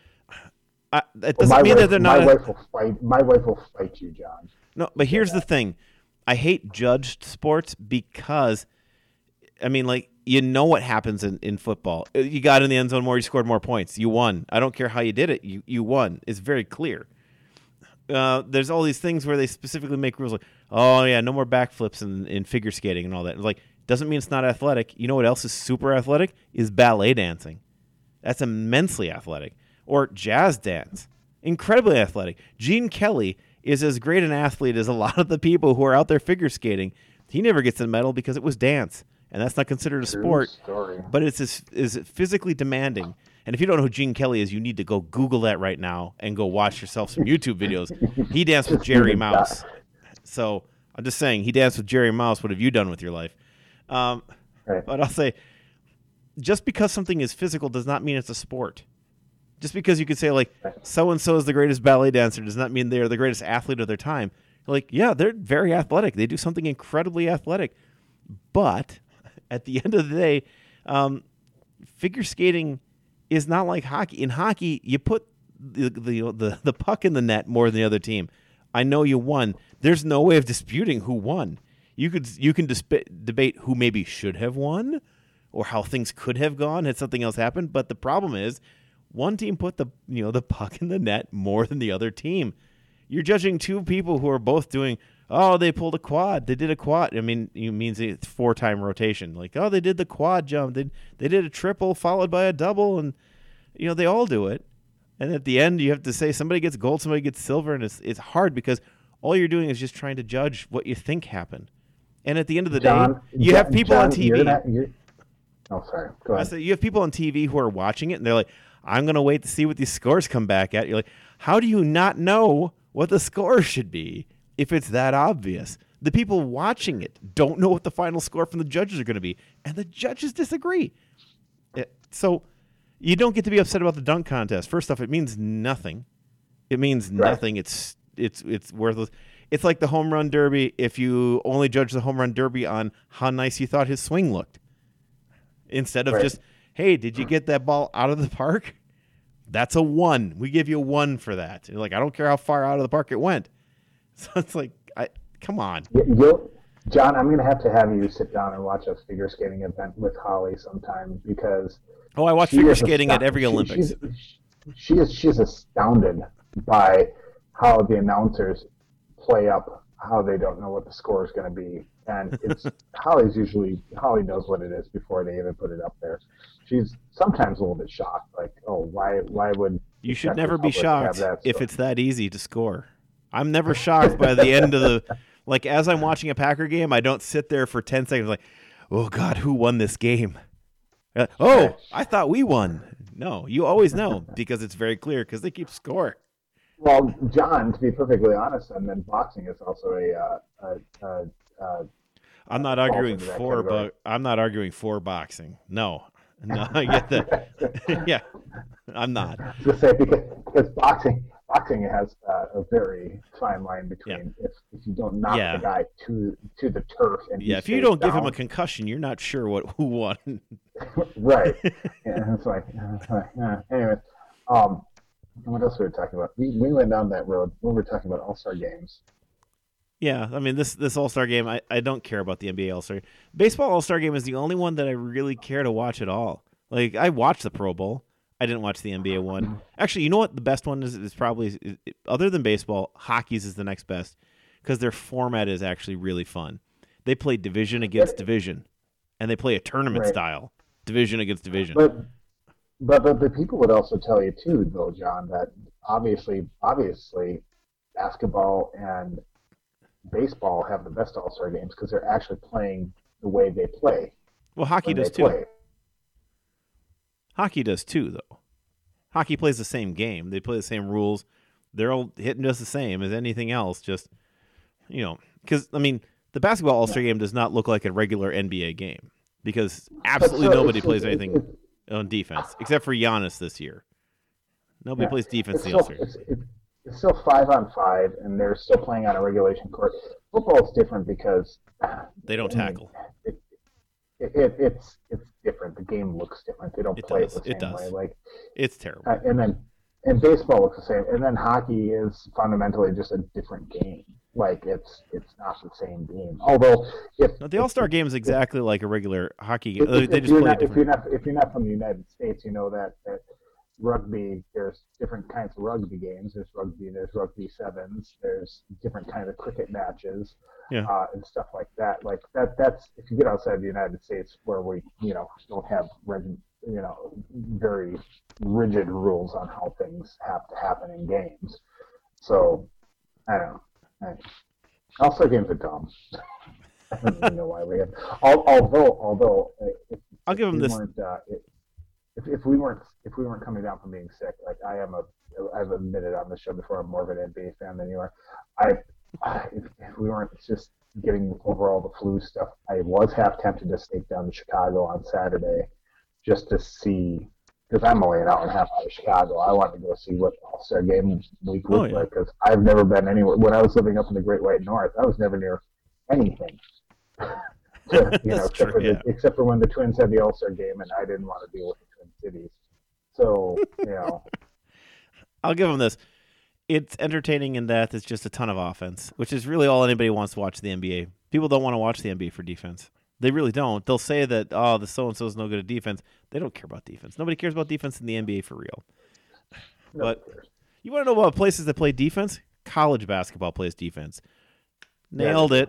[SPEAKER 2] it doesn't mean that they're not.
[SPEAKER 3] My wife will fight you, John.
[SPEAKER 2] No, but here's the thing: I hate judged sports because, I mean, like, you know what happens in football. You got in the end zone more, you scored more points, you won. I don't care how you did it, you won. It's very clear. There's all these things where they specifically make rules like, oh yeah, no more backflips in figure skating and all that. It's like, doesn't mean it's not athletic. You know what else is super athletic? Is ballet dancing. That's immensely athletic. Or jazz dance. Incredibly athletic. Gene Kelly is as great an athlete as a lot of the people who are out there figure skating. He never gets a medal because it was dance. And that's not considered a sport, but it's is physically demanding. And if you don't know who Gene Kelly is, you need to go Google that right now and go watch yourself some YouTube videos. He danced with Jerry Mouse. So I'm just saying, he danced with Jerry Mouse. What have you done with your life? But I'll say, just because something is physical does not mean it's a sport. Just because you could say, like, so-and-so is the greatest ballet dancer does not mean they're the greatest athlete of their time. Like, yeah, they're very athletic. They do something incredibly athletic. But at the end of the day, figure skating is not like hockey. In hockey, you put the puck in the net more than the other team. I know you won. There's no way of disputing who won. You can debate who maybe should have won or how things could have gone had something else happened. But the problem is, one team put the puck in the net more than the other team. You're judging two people who are both doing, oh, they pulled a quad. They did a quad. I mean, it means it's 4-time rotation. Like, oh, they did the quad jump. They did a triple followed by a double, and they all do it. And at the end, you have to say somebody gets gold, somebody gets silver, and it's hard because all you're doing is just trying to judge what you think happened. And at the end of the day, you have people on TV.
[SPEAKER 3] Oh, sorry. Go ahead.
[SPEAKER 2] I said, you have people on TV who are watching it, and they're like, I'm going to wait to see what these scores come back at. You're like, how do you not know what the score should be if it's that obvious? The people watching it don't know what the final score from the judges are going to be, and the judges disagree. So you don't get to be upset about the dunk contest. First off, it means nothing. It means nothing. It's worthless. It's like the home run derby if you only judge the home run derby on how nice you thought his swing looked. Instead of just, hey, did you get that ball out of the park? That's a 1. We give you a 1 for that. You're like, I don't care how far out of the park it went. So it's like, come on.
[SPEAKER 3] John, I'm going to have you sit down and watch a figure skating event with Holly sometime because.
[SPEAKER 2] Oh, I watch figure skating at every Olympics.
[SPEAKER 3] She's astounded by how the announcers play up how they don't know what the score is going to be. And it's Holly knows what it is before they even put it up there. She's sometimes a little bit shocked, like, oh, why would
[SPEAKER 2] you should never be shocked if it's that easy to score. I'm never shocked by the end of the like as I'm watching a Packer game, I don't sit there for 10 seconds like, oh God, who won this game? Oh, I thought we won. No, you always know because it's very clear because they keep score.
[SPEAKER 3] Well, John, to be perfectly honest, and then boxing is also
[SPEAKER 2] I'm not arguing for boxing. No, I get that. Yeah, I'm not.
[SPEAKER 3] Just say because boxing has a very fine line between if you don't knock the guy to the turf and
[SPEAKER 2] if you don't give him a concussion, you're not sure who won.
[SPEAKER 3] Right. Yeah, it's like anyways. What else were we talking about? We went down that road when we were talking about All-Star games.
[SPEAKER 2] Yeah, I mean this All-Star game, I don't care about the NBA All-Star. Baseball All-Star game is the only one that I really care to watch at all. Like I watched the Pro Bowl. I didn't watch the NBA one. Actually, you know what the best one is probably other than baseball, hockey's is the next best because their format is actually really fun. They play division against division and they play a tournament style, division against division.
[SPEAKER 3] But the people would also tell you too, though, John, that obviously basketball and baseball have the best All-Star games because they're actually playing the way they play.
[SPEAKER 2] Well, hockey does too. Hockey does too, though. Hockey plays the same game. They play the same rules. They're all hitting just the same as anything else. Just, because, I mean, the basketball All-Star game does not look like a regular NBA game because absolutely nobody plays anything on defense except for Giannis this year. Nobody plays defense in the All-Star game.
[SPEAKER 3] It's still 5-on-5, and they're still playing on a regulation court. Football is different because
[SPEAKER 2] they don't tackle.
[SPEAKER 3] It's different. The game looks different. They don't play it the same way. Like
[SPEAKER 2] it's terrible.
[SPEAKER 3] And baseball looks the same. And then hockey is fundamentally just a different game. Like it's not the same game. Although
[SPEAKER 2] the All-Star game is exactly like a regular hockey game. They just
[SPEAKER 3] play
[SPEAKER 2] different.
[SPEAKER 3] If you're not from the United States, you know that rugby, there's different kinds of rugby games. There's rugby sevens, there's different kinds of cricket matches, and stuff like that. Like that's if you get outside the United States where we, don't have very rigid rules on how things have to happen in games. So I don't know. All-Star games are dumb. I don't even know why we have. Although
[SPEAKER 2] I'll give them this.
[SPEAKER 3] If we weren't coming down from being sick, like I've admitted on the show before, I'm more of an NBA fan than you are. If we weren't just getting over all the flu stuff, I was half tempted to sneak down to Chicago on Saturday just to see, because I'm only an hour and a half out of Chicago. I wanted to go see what All-Star Game week looked like because I've never been anywhere. When I was living up in the Great White North, I was never near anything. Except for when the Twins had the All-Star Game, and I didn't want to deal with the Twin Cities. So,
[SPEAKER 2] I'll give them this. It's entertaining in that it's just a ton of offense, which is really all anybody wants to watch the NBA. People don't want to watch the NBA for defense. They really don't. They'll say that, the so-and-so is no good at defense. They don't care about defense. Nobody cares about defense in the NBA for real. But you want to know about places that play defense? College basketball plays defense. Nailed it.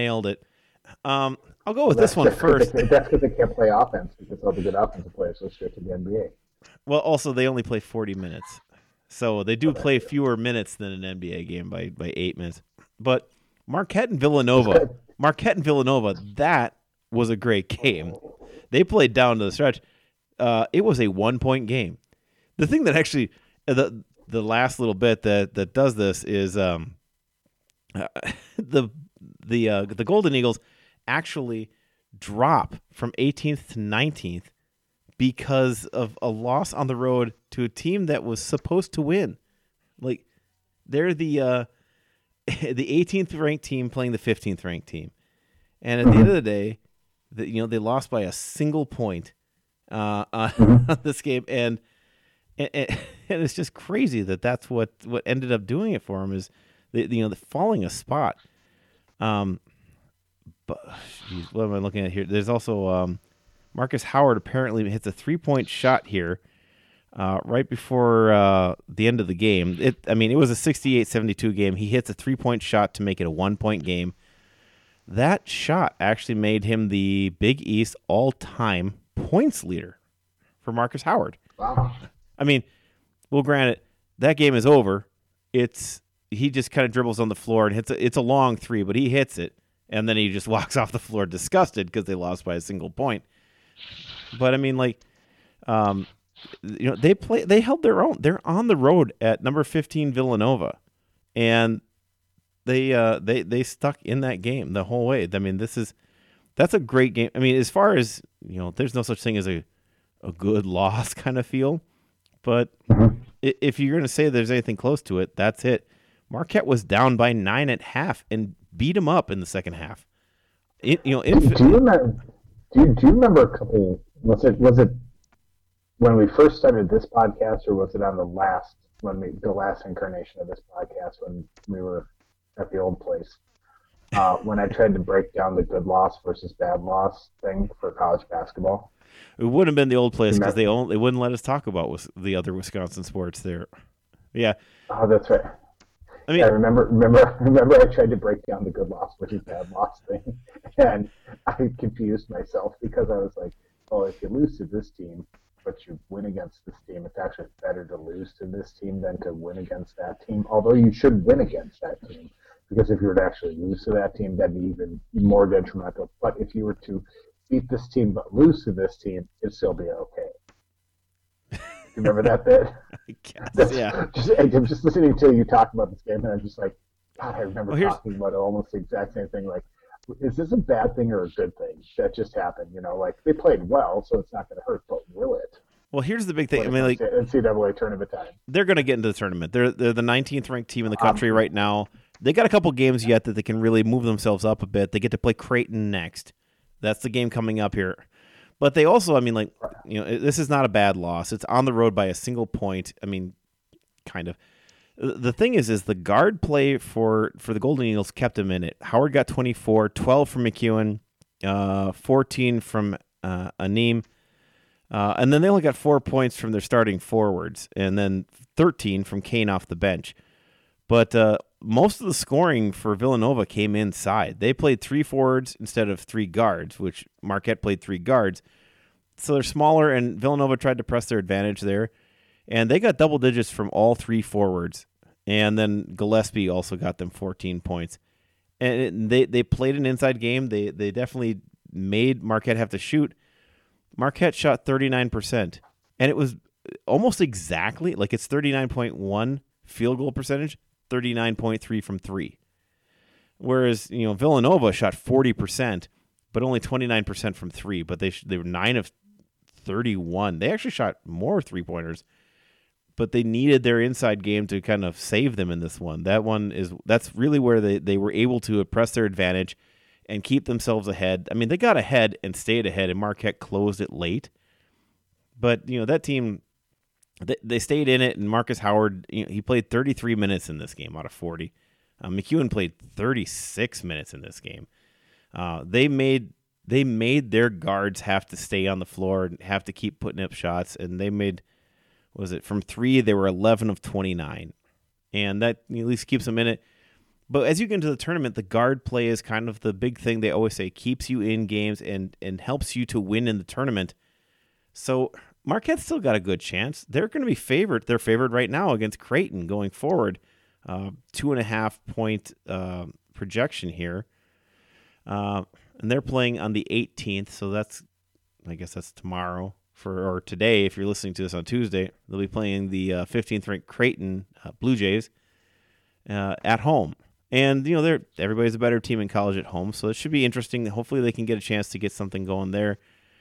[SPEAKER 2] I'll go with this one first.
[SPEAKER 3] That's because they can't play offense because all the good offensive players go straight to the NBA.
[SPEAKER 2] Well, also, they only play 40 minutes. So they do play fewer minutes than an NBA game by 8 minutes. But Marquette and Villanova, that was a great game. They played down to the stretch. It was a 1-point game. The thing that actually, the last little bit that does this is the Golden Eagles actually drop from 18th to 19th because of a loss on the road to a team that was supposed to win. Like they're the 18th ranked team playing the 15th ranked team, and at the end of the day, they lost by a single point on this game, and it's just crazy that's what ended up doing it for them is the falling a spot. But geez, what am I looking at here? There's also Marcus Howard apparently hits a 3-point shot here right before the end of the game. It was a 68-72 game. He hits a 3-point shot to make it a 1-point game. That shot actually made him the Big East all-time points leader for Marcus Howard.
[SPEAKER 3] Wow.
[SPEAKER 2] Granted, that game is over. He just kind of dribbles on the floor and hits it. It's a long three, but he hits it. And then he just walks off the floor disgusted because they lost by a single point. But they held their own. They're on the road at number 15 Villanova, and they stuck in that game the whole way. That's a great game. As far as there's no such thing as a good loss kind of feel. But if you're going to say there's anything close to it, that's it. Marquette was down by 9 at half and beat them up in the second half.
[SPEAKER 3] Do you remember a couple? Was it when we first started this podcast, or was it on the last incarnation of this podcast when we were at the old place? when I tried to break down the good loss versus bad loss thing for college basketball.
[SPEAKER 2] It wouldn't have been the old place because they wouldn't let us talk about the other Wisconsin sports there. Yeah.
[SPEAKER 3] Oh, that's right.
[SPEAKER 2] I mean,
[SPEAKER 3] yeah, remember I tried to break down the good loss versus bad loss thing, and I confused myself because I was like, oh, if you lose to this team, but you win against this team, it's actually better to lose to this team than to win against that team, although you should win against that team, because if you were to actually lose to that team, that'd be even more detrimental. But if you were to beat this team but lose to this team, it'd still be okay. You remember that bit?
[SPEAKER 2] I guess, yeah.
[SPEAKER 3] I'm just listening to you talk about this game, and I'm just like, God, I remember talking about almost the exact same thing. Like, is this a bad thing or a good thing that just happened? You know, like, they played well, so it's not going to hurt, but will it?
[SPEAKER 2] Well, here's the big thing. I mean, like,
[SPEAKER 3] NCAA tournament time.
[SPEAKER 2] They're going to get into the tournament. They're the 19th ranked team in the country right now. They got a couple games yet that they can really move themselves up a bit. They get to play Creighton next. That's the game coming up here. But they also, I mean, like, you know, this is not a bad loss. It's on the road by a single point. I mean, kind of. The thing is the guard play for the Golden Eagles kept him in it. Howard got 24, 12 from McEwen, 14 from Aneem. And then they only got 4 points from their starting forwards, and then 13 from Kane off the bench. But most of the scoring for Villanova came inside. They played 3 forwards instead of 3 guards, which Marquette played 3 guards. So they're smaller, and Villanova tried to press their advantage there. And they got double digits from all 3 forwards. And then Gillespie also got them 14 points. And they played an inside game. They definitely made Marquette have to shoot. Marquette shot 39%. And it was almost exactly, like it's 39.1 field goal percentage, 39.3 from 3. Whereas, you know, Villanova shot 40%, but only 29% from 3. But they were 9 of 31. They actually shot more 3-pointers, but they needed their inside game to kind of save them in this one. That's really where they were able to press their advantage and keep themselves ahead. I mean, they got ahead and stayed ahead, and Marquette closed it late. But, you know, that team, they stayed in it, and Marcus Howard, you know, he played 33 minutes in this game out of 40. McEwen played 36 minutes in this game. They made their guards have to stay on the floor and have to keep putting up shots, and they made, from 3, they were 11 of 29. And that at least keeps them in it. But as you get into the tournament, the guard play is kind of the big thing they always say, keeps you in games and helps you to win in the tournament. So Marquette's still got a good chance. They're going to be favored. They're favored right now against Creighton going forward. 2.5 point projection here. And they're playing on the 18th, so I guess that's tomorrow or today. If you're listening to this on Tuesday, they'll be playing the 15th ranked Creighton Blue Jays at home. And, you know, everybody's a better team in college at home, so it should be interesting. Hopefully they can get a chance to get something going there.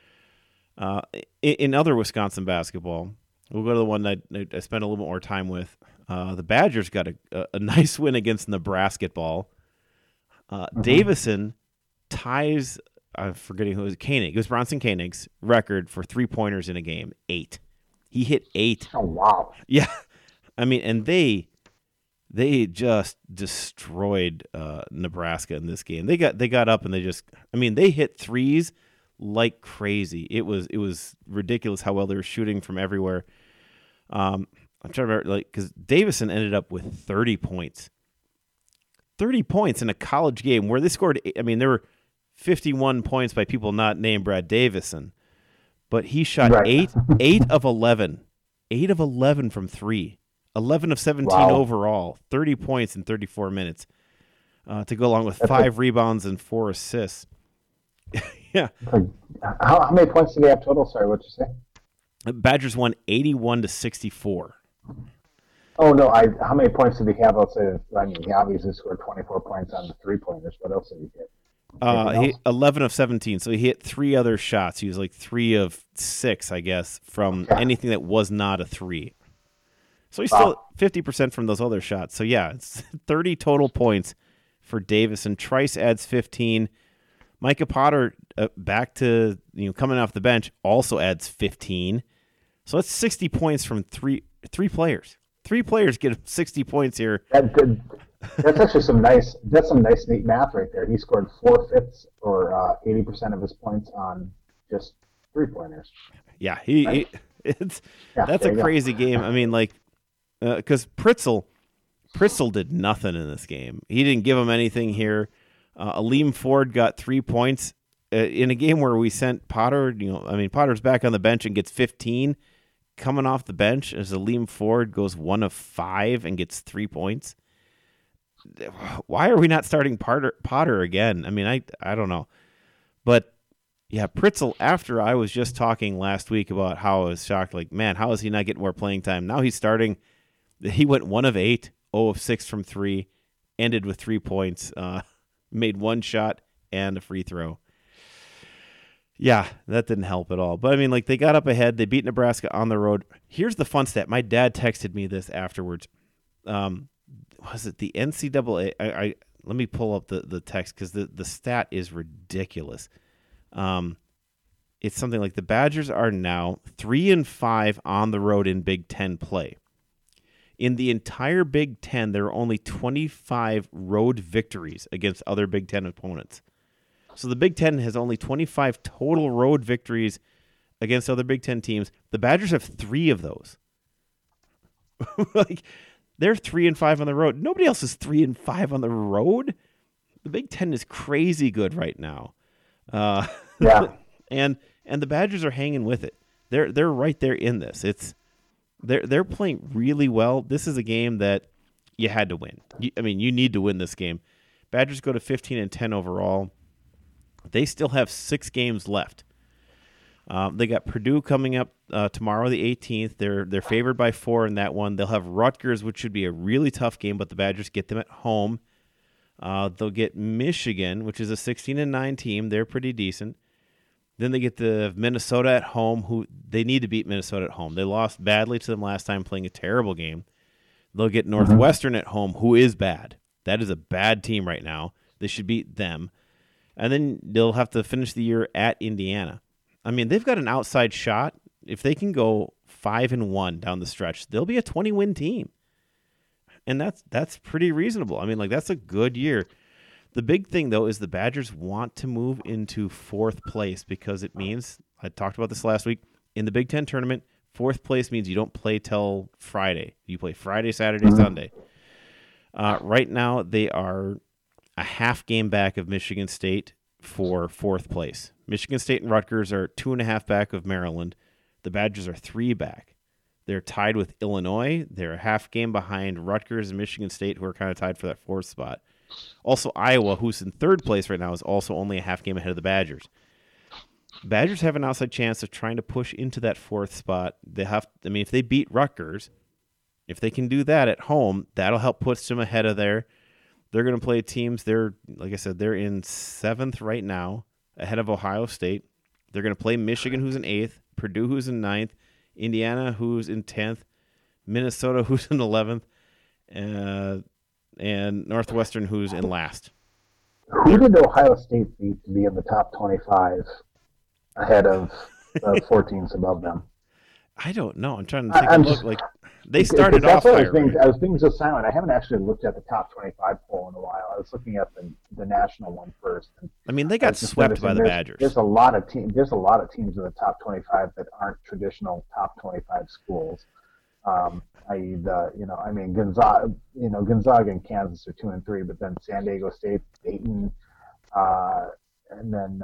[SPEAKER 2] In other Wisconsin basketball, we'll go to the one that I spent a little bit more time with. The Badgers got a nice win against Nebraska ball. Davison ties, I'm forgetting who it was, Koenig. It was Bronson Koenig's record for 3-pointers in a game, 8. He hit 8.
[SPEAKER 3] Oh, wow.
[SPEAKER 2] Yeah. I mean, and they just destroyed Nebraska in this game. They got up and they hit threes like crazy. It was ridiculous how well they were shooting from everywhere. I'm trying to remember, because Davison ended up with 30 points. 30 points in a college game where they scored. I mean, there were 51 points by people not named Brad Davison, but he shot 8 of 11. 8 of 11 from 3. 11 of 17 overall, 30 points in 34 minutes to go along with 5 rebounds and 4 assists. Yeah.
[SPEAKER 3] How many points did they have total? Sorry, what'd you say?
[SPEAKER 2] Badgers won 81-64.
[SPEAKER 3] Oh, no. How many points did he have outside? He obviously scored 24 points on the 3-pointers. What else did he hit?
[SPEAKER 2] He 11 of 17, so he hit 3 other shots. He was like 3 of 6, I guess, from anything that was not a 3. So he's still 50% from those other shots. So, yeah, it's 30 total points for Davison. Trice adds 15. Micah Potter, back to coming off the bench, also adds 15. So that's 60 points from three players. 3 players get 60 points here.
[SPEAKER 3] That's actually some nice neat math right there. He scored 4/5 or 80% of his points on just 3-pointers.
[SPEAKER 2] Yeah,
[SPEAKER 3] Right?
[SPEAKER 2] that's a crazy game. I mean, like, because Pritzl did nothing in this game. He didn't give him anything here. Aleem Ford got 3 points in a game where we sent Potter. Potter's back on the bench and gets 15 coming off the bench as Aleem Ford goes 1 of 5 and gets 3 points. Why are we not starting Potter again? I mean, I don't know. But, yeah, Pritzl, after I was just talking last week about how I was shocked, like, man, how is he not getting more playing time? Now he's starting. He went 1 of 8, 0 of 6 from 3, ended with 3 points, made 1 shot and a free throw. Yeah, that didn't help at all. But, I mean, like, they got up ahead. They beat Nebraska on the road. Here's the fun stat. My dad texted me this afterwards. Was it the NCAA? Let me pull up the text because the stat is ridiculous. It's something like the Badgers are now 3-5 on the road in Big Ten play. In the entire Big Ten, there are only 25 road victories against other Big Ten opponents. So the Big Ten has only 25 total road victories against other Big Ten teams. The Badgers have 3 of those. Like, they're 3-5 on the road. Nobody else is 3-5 on the road. The Big Ten is crazy good right now.
[SPEAKER 3] Yeah.
[SPEAKER 2] And the Badgers are hanging with it. They're right there in this. They're playing really well. This is a game that you had to win. You need to win this game. Badgers go to 15-10 overall. They still have 6 games left. They got Purdue coming up tomorrow, the 18th. They're favored by 4 in that one. They'll have Rutgers, which should be a really tough game, but the Badgers get them at home. They'll get Michigan, which is a 16-9 team. They're pretty decent. Then they get the Minnesota at home, who they need to beat Minnesota at home. They lost badly to them last time, playing a terrible game. They'll get Northwestern at home, who is bad. That is a bad team right now. They should beat them. And then they'll have to finish the year at Indiana. I mean, they've got an outside shot. If they can go 5-1 down the stretch, they'll be a 20-win team. And that's pretty reasonable. I mean, like, that's a good year. The big thing, though, is the Badgers want to move into 4th place because it means, I talked about this last week, in the Big Ten tournament, 4th place means you don't play till Friday. You play Friday, Saturday, Sunday. Right now, they are a half game back of Michigan State for 4th place. Michigan State and Rutgers are 2.5 back of Maryland. The Badgers are 3 back. They're tied with Illinois. They're a half game behind Rutgers and Michigan State, who are kind of tied for that 4th spot. Also, Iowa, who's in 3rd place right now, is also only a half game ahead of the Badgers. Badgers have an outside chance of trying to push into that 4th spot. If they beat Rutgers, if they can do that at home, that'll help push them ahead of there. They're going to play teams. Like I said, they're in 7th right now, ahead of Ohio State. They're going to play Michigan, who's in 8th, Purdue, who's in 9th, Indiana, who's in 10th, Minnesota, who's in 11th, and Northwestern, who's in last.
[SPEAKER 3] Who did Ohio State beat to be in the top 25 ahead of the 4 teams above them?
[SPEAKER 2] I don't know. I'm trying to take a look. Like, they started off higher.
[SPEAKER 3] I was being so silent. I haven't actually looked at the top 25 poll in a while. I was looking at the national one first.
[SPEAKER 2] I mean, they got swept by the Badgers.
[SPEAKER 3] There's a lot of teams. There's a lot of teams in the top 25 that aren't traditional top 25 schools. I.e., Gonzaga. Gonzaga and Kansas are 2 and 3, but then San Diego State, Dayton, and then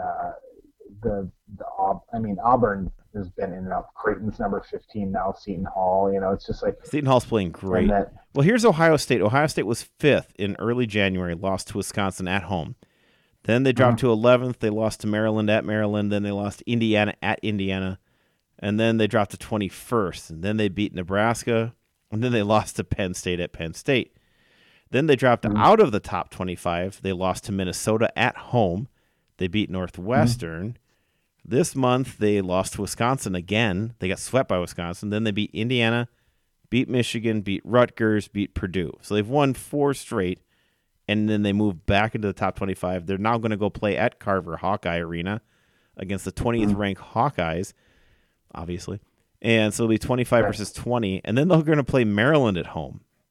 [SPEAKER 3] Auburn has been in and out. Creighton's number 15 now. Seton Hall. It's just like
[SPEAKER 2] Seton Hall's playing great. Well, here's Ohio State. Ohio State was 5th in early January, lost to Wisconsin at home. Then they dropped to 11th. They lost to Maryland at Maryland. Then they lost to Indiana at Indiana. And then they dropped to 21st. And then they beat Nebraska. And then they lost to Penn State at Penn State. Then they dropped out of the top 25. They lost to Minnesota at home. They beat Northwestern. This month, they lost to Wisconsin again. They got swept by Wisconsin. Then they beat Indiana, beat Michigan, beat Rutgers, beat Purdue. So they've won 4 straight, and then they move back into the top 25. They're now going to go play at Carver Hawkeye Arena against the 20th-ranked Hawkeyes, obviously. And so it'll be 25 versus 20, and then they're going to play Maryland at home.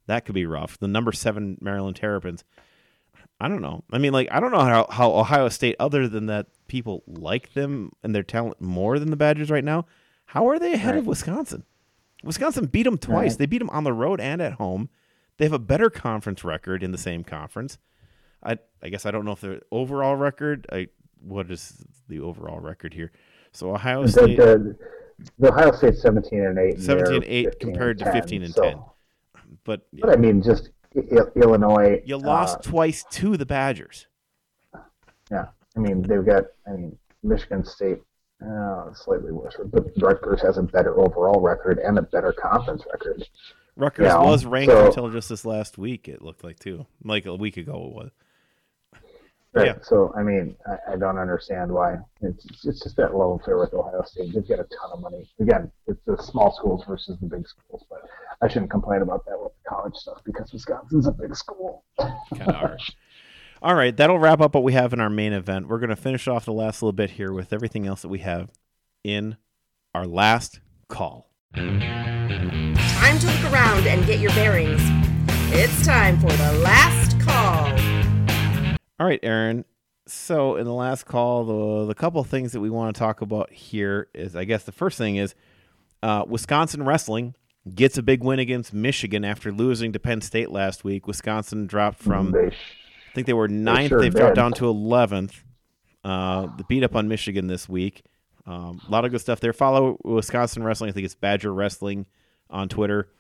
[SPEAKER 2] That could be rough. The number 7 Maryland Terrapins. I don't know. I mean, I don't know how Ohio State, other than that people like them and their talent more than the Badgers right now, how are they ahead of Wisconsin? Wisconsin beat them twice. They beat them on the road and at home. They have a better conference record in the same conference. I guess I don't know if the overall record. What is the overall record here? So Ohio State.
[SPEAKER 3] The Ohio State's 17-8.
[SPEAKER 2] 17-8 compared to 15-10. But
[SPEAKER 3] I mean, just Illinois.
[SPEAKER 2] You lost twice to the Badgers.
[SPEAKER 3] Yeah, I mean they've got. Michigan State slightly worse, but Rutgers has a better overall record and a better conference record.
[SPEAKER 2] Rutgers was ranked until just this last week. It looked like too, like a week ago it was.
[SPEAKER 3] Right.
[SPEAKER 2] Yeah.
[SPEAKER 3] So I mean, I don't understand why it's just that low affair with Ohio State. They've got a ton of money. Again, it's the small schools versus the big schools, but I shouldn't complain about that with the college stuff because Wisconsin's a big school.
[SPEAKER 2] Kind of hard. All right, that'll wrap up what we have in our main event. We're going to finish off the last little bit here with everything else that we have in our last call.
[SPEAKER 1] Time to look around and get your bearings. It's time for the last call.
[SPEAKER 2] All right, Aaron. So in the last call, the couple of things that we want to talk about here is, I guess the first thing is Wisconsin wrestling gets a big win against Michigan after losing to Penn State last week. Wisconsin dropped from, I think they were 9th. They've dropped down to 11th. The beat up on Michigan this week. A lot of good stuff there. Follow Wisconsin Wrestling. I think it's Badger Wrestling on Twitter.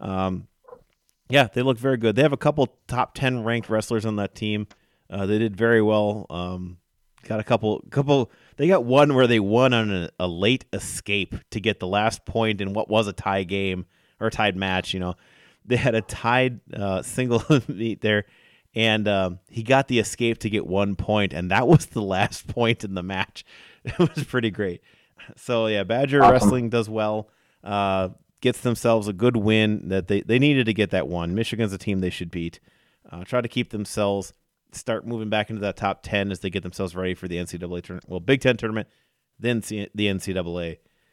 [SPEAKER 2] Yeah, they look very good. They have a couple top 10 ranked wrestlers on that team. They did very well. Got a couple. They got one where they won on a late escape to get the last point in what was a tie game or a tied match. They had a tied single meet there, and he got the escape to get 1 point, and that was the last point in the match. It was pretty great. So yeah, Badger Wrestling does well. Gets themselves a good win that they needed to get that one. Michigan's a team they should beat. Try to keep themselves. Start moving back into that top 10 as they get themselves ready for the NCAA tournament. Well, Big Ten tournament, then the NCAA.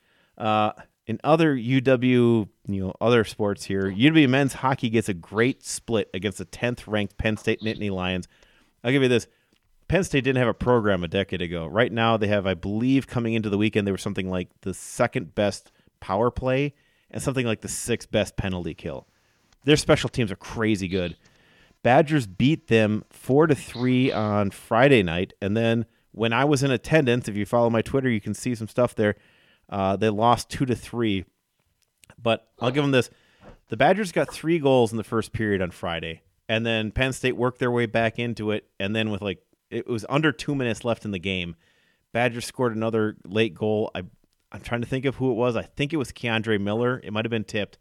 [SPEAKER 2] In other UW, other sports here, UW men's hockey gets a great split against the 10th ranked Penn State Nittany Lions. I'll give you this. Penn State didn't have a program a decade ago. Right now they have, I believe, coming into the weekend, they were something like the second best power play and something like the 6th best penalty kill. Their special teams are crazy good. Badgers beat them 4-3 on Friday night, and then when I was in attendance, if you follow my Twitter, you can see some stuff there. They lost 2-3, but I'll give them this: the Badgers got 3 goals in the first period on Friday, and then Penn State worked their way back into it, and then with it was under 2 minutes left in the game, Badgers scored another late goal. I'm trying to think of who it was. I think it was Keandre Miller. It might have been tipped.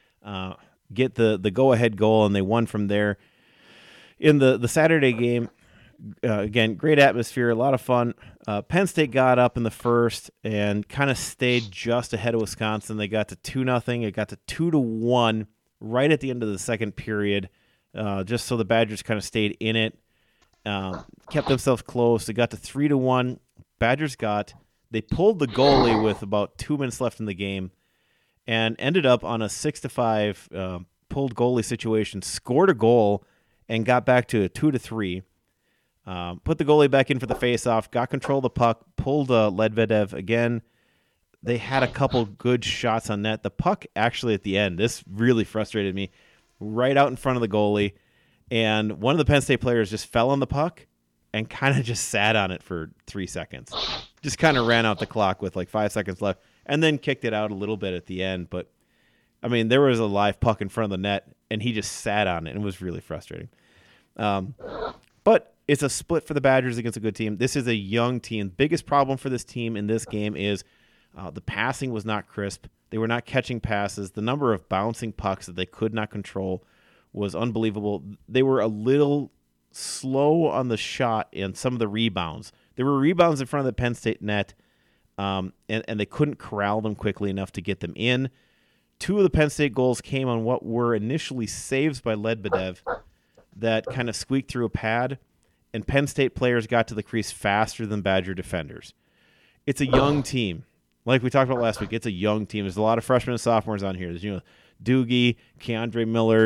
[SPEAKER 2] Get the go-ahead goal, and they won from there. In the Saturday game, again, great atmosphere, a lot of fun. Penn State got up in the first and kind of stayed just ahead of Wisconsin. They got to 2-0. It got to 2-1 right at the end of the second period, just so the Badgers kind of stayed in it, kept themselves close. They got to 3-1. Badgers they pulled the goalie with about 2 minutes left in the game and ended up on a 6-5 pulled goalie situation, scored a goal, and got back to a 2-3. Put the goalie back in for the faceoff, got control of the puck, pulled Ledvedev again. They had a couple good shots on net. The puck actually at the end, this really frustrated me, right out in front of the goalie. And one of the Penn State players just fell on the puck and kind of just sat on it for 3 seconds. Just kind of ran out the clock with 5 seconds left and then kicked it out a little bit at the end. But, I mean, there was a live puck in front of the net, and he just sat on it, and it was really frustrating. But it's a split for the Badgers against a good team. This is a young team. Biggest problem for this team in this game is the passing was not crisp. They were not catching passes. The number of bouncing pucks that they could not control was unbelievable. They were a little slow on the shot and some of the rebounds. There were rebounds in front of the Penn State net, and they couldn't corral them quickly enough to get them in. 2 of the Penn State goals came on what were initially saves by Ledbedev that kind of squeaked through a pad, and Penn State players got to the crease faster than Badger defenders. It's a young team. Like we talked about last week, it's a young team. There's a lot of freshmen and sophomores on here. There's Doogie, Keandre Miller,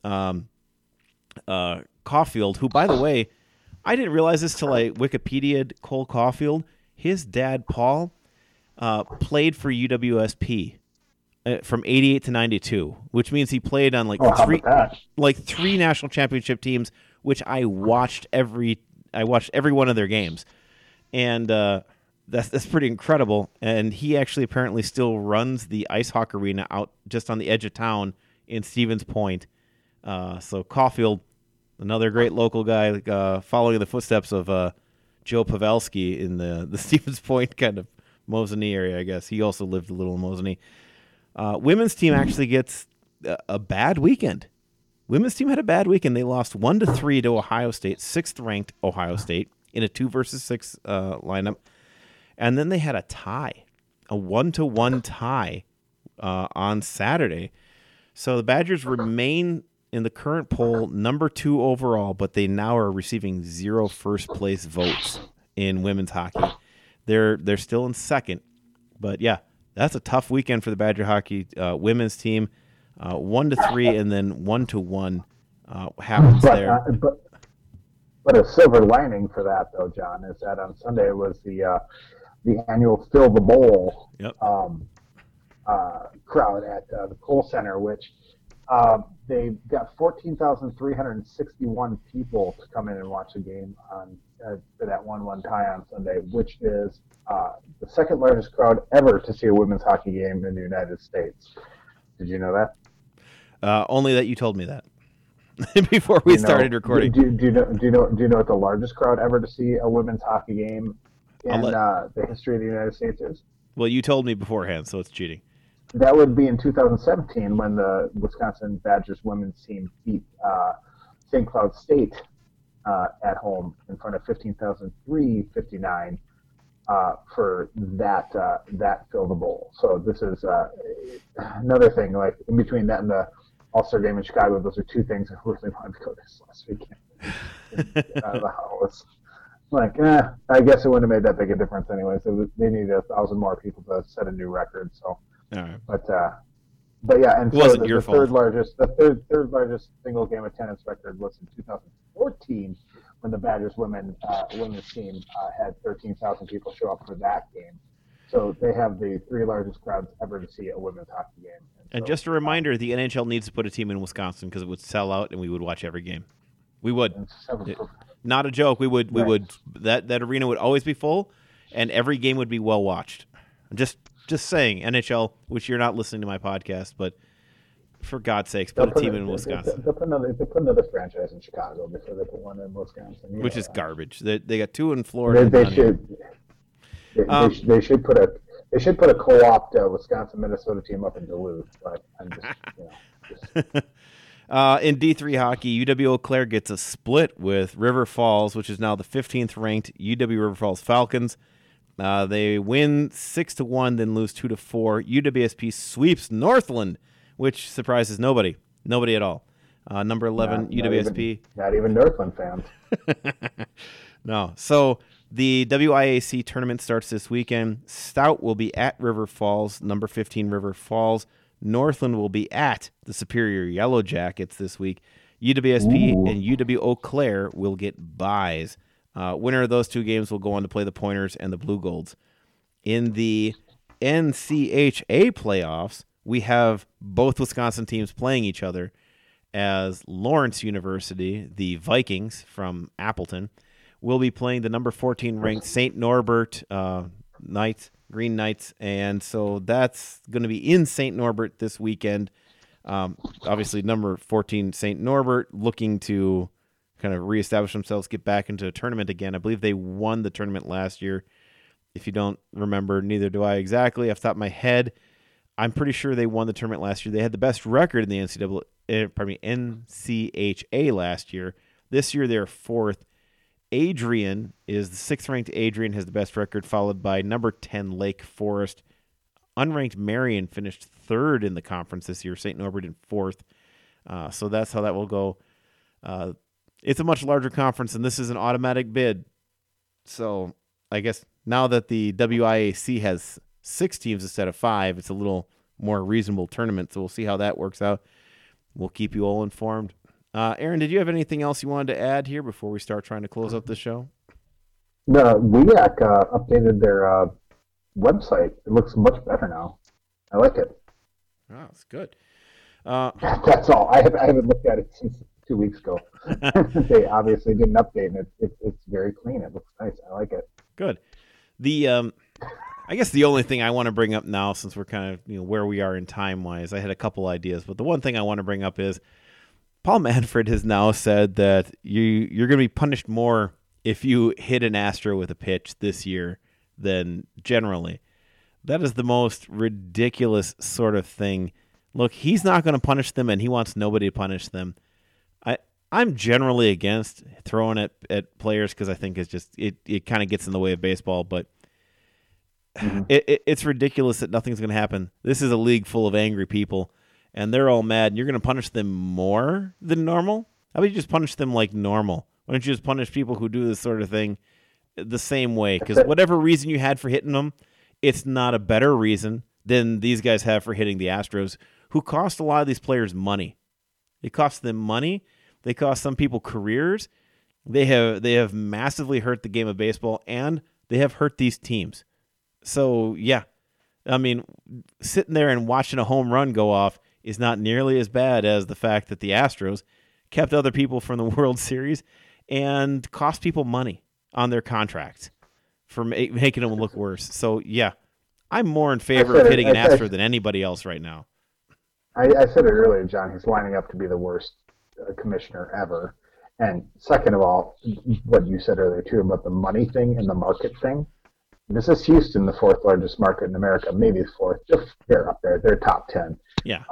[SPEAKER 2] Caulfield, who, by the way, I didn't realize this till I Wikipedia'd Cole Caulfield. His dad, Paul, played for UWSP from 88 to 92, which means he played on three national championship teams, which I watched every one of their games. And that's pretty incredible. And he actually apparently still runs the ice hockey arena out just on the edge of town in Stevens Point. So Caulfield, another great local guy, following the footsteps of Joe Pavelski in the Stevens Point kind of Mosinee area, I guess. He also lived a little in Mosinee. Women's team actually gets a bad weekend. Women's team had a bad weekend. They lost 1-3 to Ohio State, 6th-ranked Ohio State, in a 2-6 lineup. And then they had a tie, a 1-1 tie on Saturday. So the Badgers remain in the current poll number 2 overall, but they now are receiving 0 first-place votes in women's hockey. They're still in second. But, yeah, that's a tough weekend for the Badger hockey women's team. 1-3 and then 1-1 happens there.
[SPEAKER 3] But a silver lining for that, though, John, is that on Sunday was the annual Fill the Bowl crowd at the Kohl Center, which they got 14,361 people to come in and watch a game for that 1-1 tie on Sunday, which is the second largest crowd ever to see a women's hockey game in the United States. Did you know that?
[SPEAKER 2] Only that you told me that before we started recording.
[SPEAKER 3] Do you know what the largest crowd ever to see a women's hockey game in the history of the United States is?
[SPEAKER 2] Well, you told me beforehand, so it's cheating.
[SPEAKER 3] That would be in 2017 when the Wisconsin Badgers women's team beat St. Cloud State at home in front of 15,359 for that Fill the Bowl. So this is another thing. Like in between that and the All-Star game in Chicago, those are two things I really wanted to go this last weekend. Out of the house. Like, I guess it wouldn't have made that big a difference anyway. So they needed 1,000 more people to set a new record. So,
[SPEAKER 2] right.
[SPEAKER 3] But yeah, and
[SPEAKER 2] it wasn't your fault.
[SPEAKER 3] The third largest single game attendance record was in 2014 when the Badgers women's team had 13,000 people show up for that game. So they have the 3 largest crowds ever to see a women's hockey game.
[SPEAKER 2] And just a reminder, the NHL needs to put a team in Wisconsin because it would sell out and we would watch every game. We would. Not a joke. We would. That arena would always be full, and every game would be well watched. Just saying, NHL, which you're not listening to my podcast, but for God's sakes, put a team in Wisconsin.
[SPEAKER 3] They'll put another franchise in Chicago before they put one in Wisconsin.
[SPEAKER 2] Which is garbage. They got 2 in Florida.
[SPEAKER 3] They should put a co-opt Wisconsin Minnesota team up in Duluth. But I'm just.
[SPEAKER 2] In D3 hockey, UW Eau Claire gets a split with River Falls, which is now the 15th ranked UW River Falls Falcons. They win 6-1, then lose 2-4. UWSP sweeps Northland, which surprises nobody at all. Number 11 UWSP.
[SPEAKER 3] Not even Northland fans.
[SPEAKER 2] No. So the WIAC tournament starts this weekend. Stout will be at River Falls, number 15 River Falls. Northland will be at the Superior Yellow Jackets this week. UWSP and UW Eau Claire will get byes. Winner of those 2 games will go on to play the Pointers and the Blue Golds. In the NCHA playoffs, we have both Wisconsin teams playing each other as Lawrence University, the Vikings from Appleton, will be playing the number 14 ranked St. Norbert Green Knights, and so that's going to be in St. Norbert this weekend. Obviously, number 14 St. Norbert looking to kind of reestablish themselves, get back into a tournament again. I believe they won the tournament last year. If you don't remember, neither do I exactly off the top of my head. I'm pretty sure they won the tournament last year. They had the best record in the NCHA last year. This year they're 4th. Adrian is the 6th-ranked Adrian, has the best record, followed by number 10 Lake Forest. Unranked Marion finished 3rd in the conference this year, St. Norbert in 4th. So that's how that will go. It's a much larger conference, and this is an automatic bid. So I guess now that the WIAC has 6 teams instead of 5, it's a little more reasonable tournament, so we'll see how that works out. we'll keep you all informed. Aaron, did you have anything else you wanted to add here before we start trying to close up the show?
[SPEAKER 3] The WEAC updated their website. It looks much better now. I like it.
[SPEAKER 2] Oh, that's good.
[SPEAKER 3] That's all. I haven't looked at it since 2 weeks ago. They obviously didn't update it. It's very clean. It looks nice. I like it.
[SPEAKER 2] Good. I guess the only thing I want to bring up now, since we're kind of where we are in time wise, I had a couple ideas, but the one thing I want to bring up is Paul Manfred has now said that you're going to be punished more if you hit an Astro with a pitch this year than generally. That is the most ridiculous sort of thing. Look, he's not going to punish them, and he wants nobody to punish them. I'm generally against throwing at players because I think it's just it kind of gets in the way of baseball, but it's ridiculous that nothing's going to happen. This is a league full of angry people, and they're all mad, and you're going to punish them more than normal? How about you just punish them like normal? Why don't you just punish people who do this sort of thing the same way? Because whatever reason you had for hitting them, it's not a better reason than these guys have for hitting the Astros, who cost a lot of these players money. It costs them money. They cost some people careers. They have massively hurt the game of baseball, and they have hurt these teams. So, yeah, I mean, sitting there and watching a home run go off is not nearly as bad as the fact that the Astros kept other people from the World Series and cost people money on their contracts for making them look worse. So, yeah, I'm more in favor of hitting an Astro than anybody else right now.
[SPEAKER 3] I said it earlier, John. He's lining up to be the worst commissioner ever. And second of all, what you said earlier, too, about the money thing and the market thing. This is Houston, the fourth largest market in America, maybe the fourth. They're up there. They're top 10.
[SPEAKER 2] Yeah.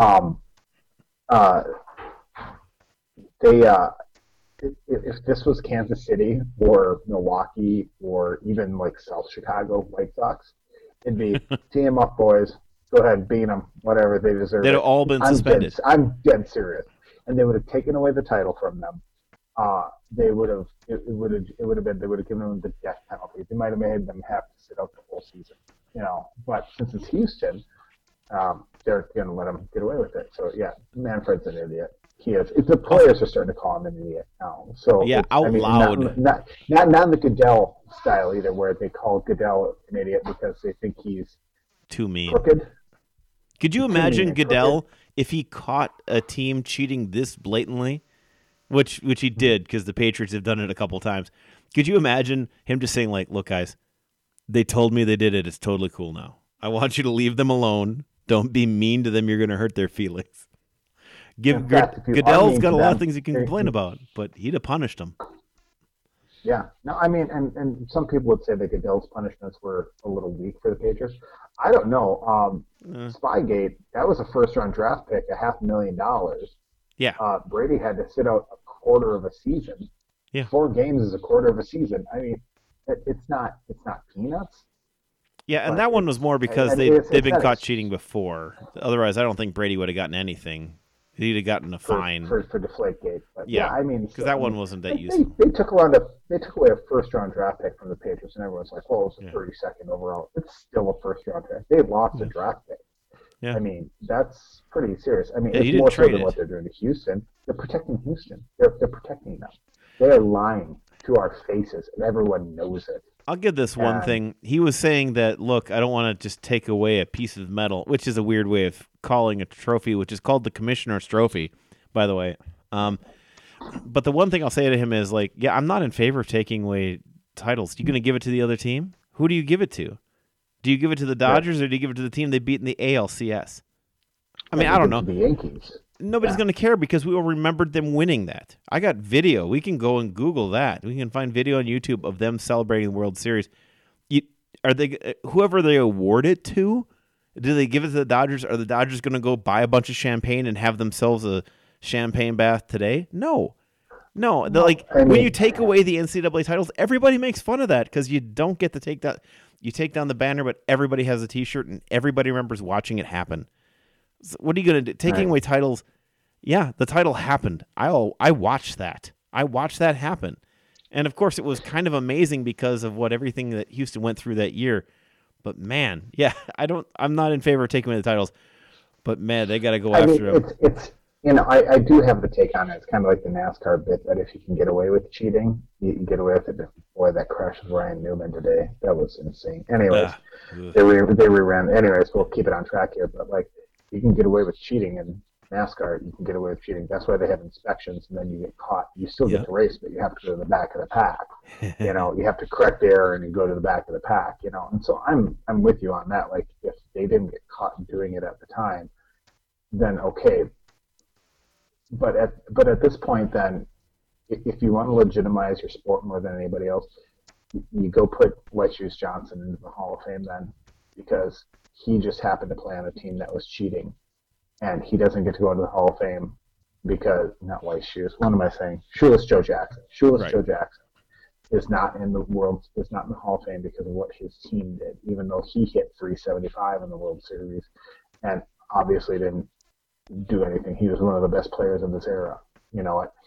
[SPEAKER 3] If this was Kansas City or Milwaukee or even like South Chicago White Sox, it'd be tee 'em up, boys. Go ahead, beat them, whatever they deserve.
[SPEAKER 2] They'd have all been suspended.
[SPEAKER 3] I'm dead serious, and they would have taken away the title from them. They would have given them the death penalty. They might have made them have to sit out the whole season, But since it's Houston, they're going to let them get away with it. So yeah, Manfred's an idiot. He is. The players are starting to call him an idiot now. So
[SPEAKER 2] yeah, loud.
[SPEAKER 3] Not in the Goodell style either, where they call Goodell an idiot because they think he's
[SPEAKER 2] too mean.
[SPEAKER 3] Crooked.
[SPEAKER 2] Could you imagine Goodell if he caught a team cheating this blatantly? Which he did, because the Patriots have done it a couple times. Could you imagine him just saying, like, look, guys, they told me they did it. It's totally cool now. I want you to leave them alone. Don't be mean to them. You're going to hurt their feelings. Goodell's got a lot of things he can complain about, but he'd have punished them.
[SPEAKER 3] Yeah. No, I mean, and some people would say that Goodell's punishments were a little weak for the Patriots. I don't know. Spygate, that was a first-round draft pick, $500,000.
[SPEAKER 2] Yeah.
[SPEAKER 3] Brady had to sit out a quarter of a season.
[SPEAKER 2] Yeah.
[SPEAKER 3] 4 games is a quarter of a season. I mean, it's not peanuts.
[SPEAKER 2] Yeah, and that one was more because they've been caught cheating before. Otherwise, I don't think Brady would have gotten anything. He'd have gotten a fine
[SPEAKER 3] for Deflategate. But
[SPEAKER 2] yeah,
[SPEAKER 3] I mean,
[SPEAKER 2] because that one wasn't that useful.
[SPEAKER 3] They took away a first-round draft pick from the Patriots, and everyone's like, "Well, it was a 32nd overall." It's still a first-round draft. They lost a draft pick.
[SPEAKER 2] Yeah.
[SPEAKER 3] I mean, that's pretty serious. I mean,
[SPEAKER 2] it's
[SPEAKER 3] more so than what they're doing to Houston. They're protecting Houston. They're protecting them. They're lying to our faces, and everyone knows it.
[SPEAKER 2] I'll give this one thing. He was saying that, look, I don't want to just take away a piece of metal, which is a weird way of calling a trophy, which is called the Commissioner's Trophy, by the way. But the one thing I'll say to him is, like, yeah, I'm not in favor of taking away titles. You going to give it to the other team? Who do you give it to? Do you give it to the Dodgers or do you give it to the team they beat in the ALCS? I mean, I don't know.
[SPEAKER 3] The Yankees.
[SPEAKER 2] Nobody's going to care because we all remembered them winning that. I got video. We can go and Google that. We can find video on YouTube of them celebrating the World Series. Whoever they award it to, do they give it to the Dodgers? Are the Dodgers going to go buy a bunch of champagne and have themselves a champagne bath today? No. When you take away the NCAA titles, everybody makes fun of that because you don't get to take that. You take down the banner, but everybody has a T-shirt and everybody remembers watching it happen. So what are you going to do? Taking away titles? Yeah, the title happened. I watched that. I watched that happen, and of course, it was kind of amazing because of everything that Houston went through that year. But man, yeah, I'm not in favor of taking away the titles. But man, they got to go after them.
[SPEAKER 3] I do have the take on it. It's kind of like the NASCAR bit that if you can get away with cheating, you can get away with it. Boy, that crash with Ryan Newman today, that was insane. Anyways, they reran. Anyways, we'll keep it on track here. But like, you can get away with cheating in NASCAR. You can get away with cheating. That's why they have inspections, and then you get caught. You still get to race, but you have to go to the back of the pack. You have to correct the error, and you go to the back of the pack. And so I'm with you on that. Like, if they didn't get caught doing it at the time, then okay. But at this point, then, if you want to legitimize your sport more than anybody else, you go put White Shoes Johnson into the Hall of Fame then, because he just happened to play on a team that was cheating, and he doesn't get to go into the Hall of Fame because, not White Shoes, what am I saying? Shoeless Joe Jackson. Joe Jackson is not in the Hall of Fame because of what his team did, even though he hit 375 in the World Series, and obviously didn't do anything. He was one of the best players of this era. You know what?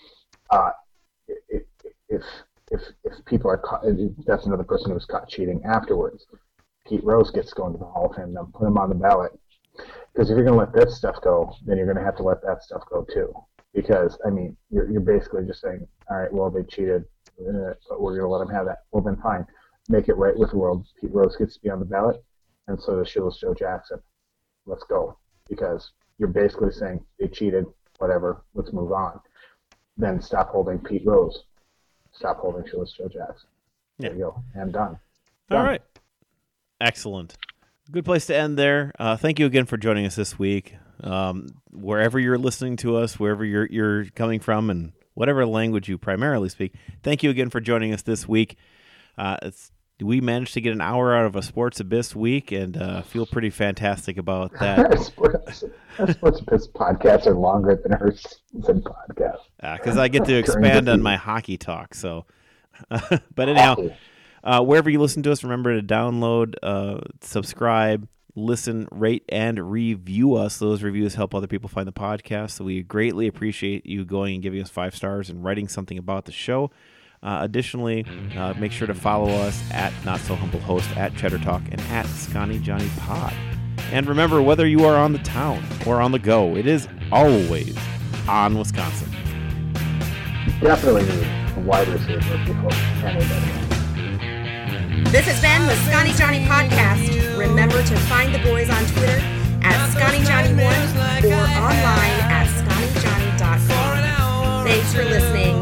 [SPEAKER 3] If people are caught, that's another person who was caught cheating afterwards. Pete Rose gets to go into the Hall of Fame. Then put him on the ballot, because if you're going to let that stuff go, then you're going to have to let that stuff go too. Because I mean, you're basically just saying, all right, well, they cheated, but we're going to let them have that. Well, then fine, make it right with the world. Pete Rose gets to be on the ballot, and so does Shoeless Joe Jackson. Let's go, because you're basically saying they cheated, whatever, let's move on. Then stop holding Pete Rose. Stop holding Shoeless Joe Jackson. There you go. And done.
[SPEAKER 2] All right. Excellent. Good place to end there. Thank you again for joining us this week. Wherever you're listening to us, wherever you're coming from, and whatever language you primarily speak, thank you again for joining us this week. We managed to get an hour out of a Sports Abyss week, and feel pretty fantastic about that.
[SPEAKER 3] Our Sports Abyss podcasts are longer than our season podcast.
[SPEAKER 2] Because I get to expand on my hockey talk. So, but anyhow, wherever you listen to us, remember to download, subscribe, listen, rate, and review us. Those reviews help other people find the podcast. So we greatly appreciate you going and giving us 5 stars and writing something about the show. Additionally, make sure to follow us at Not So Humble Host, at Cheddar Talk, and at Scotty Johnny Pod. And remember, whether you are on the town or on the go, it is always on Wisconsin.
[SPEAKER 3] Definitely need a wide receiver before anybody.
[SPEAKER 1] This has been the Scotty Johnny Podcast. Remember to find the boys on Twitter at ScottyJohnny1 or online at ScottyJohnny.com. Thanks for listening.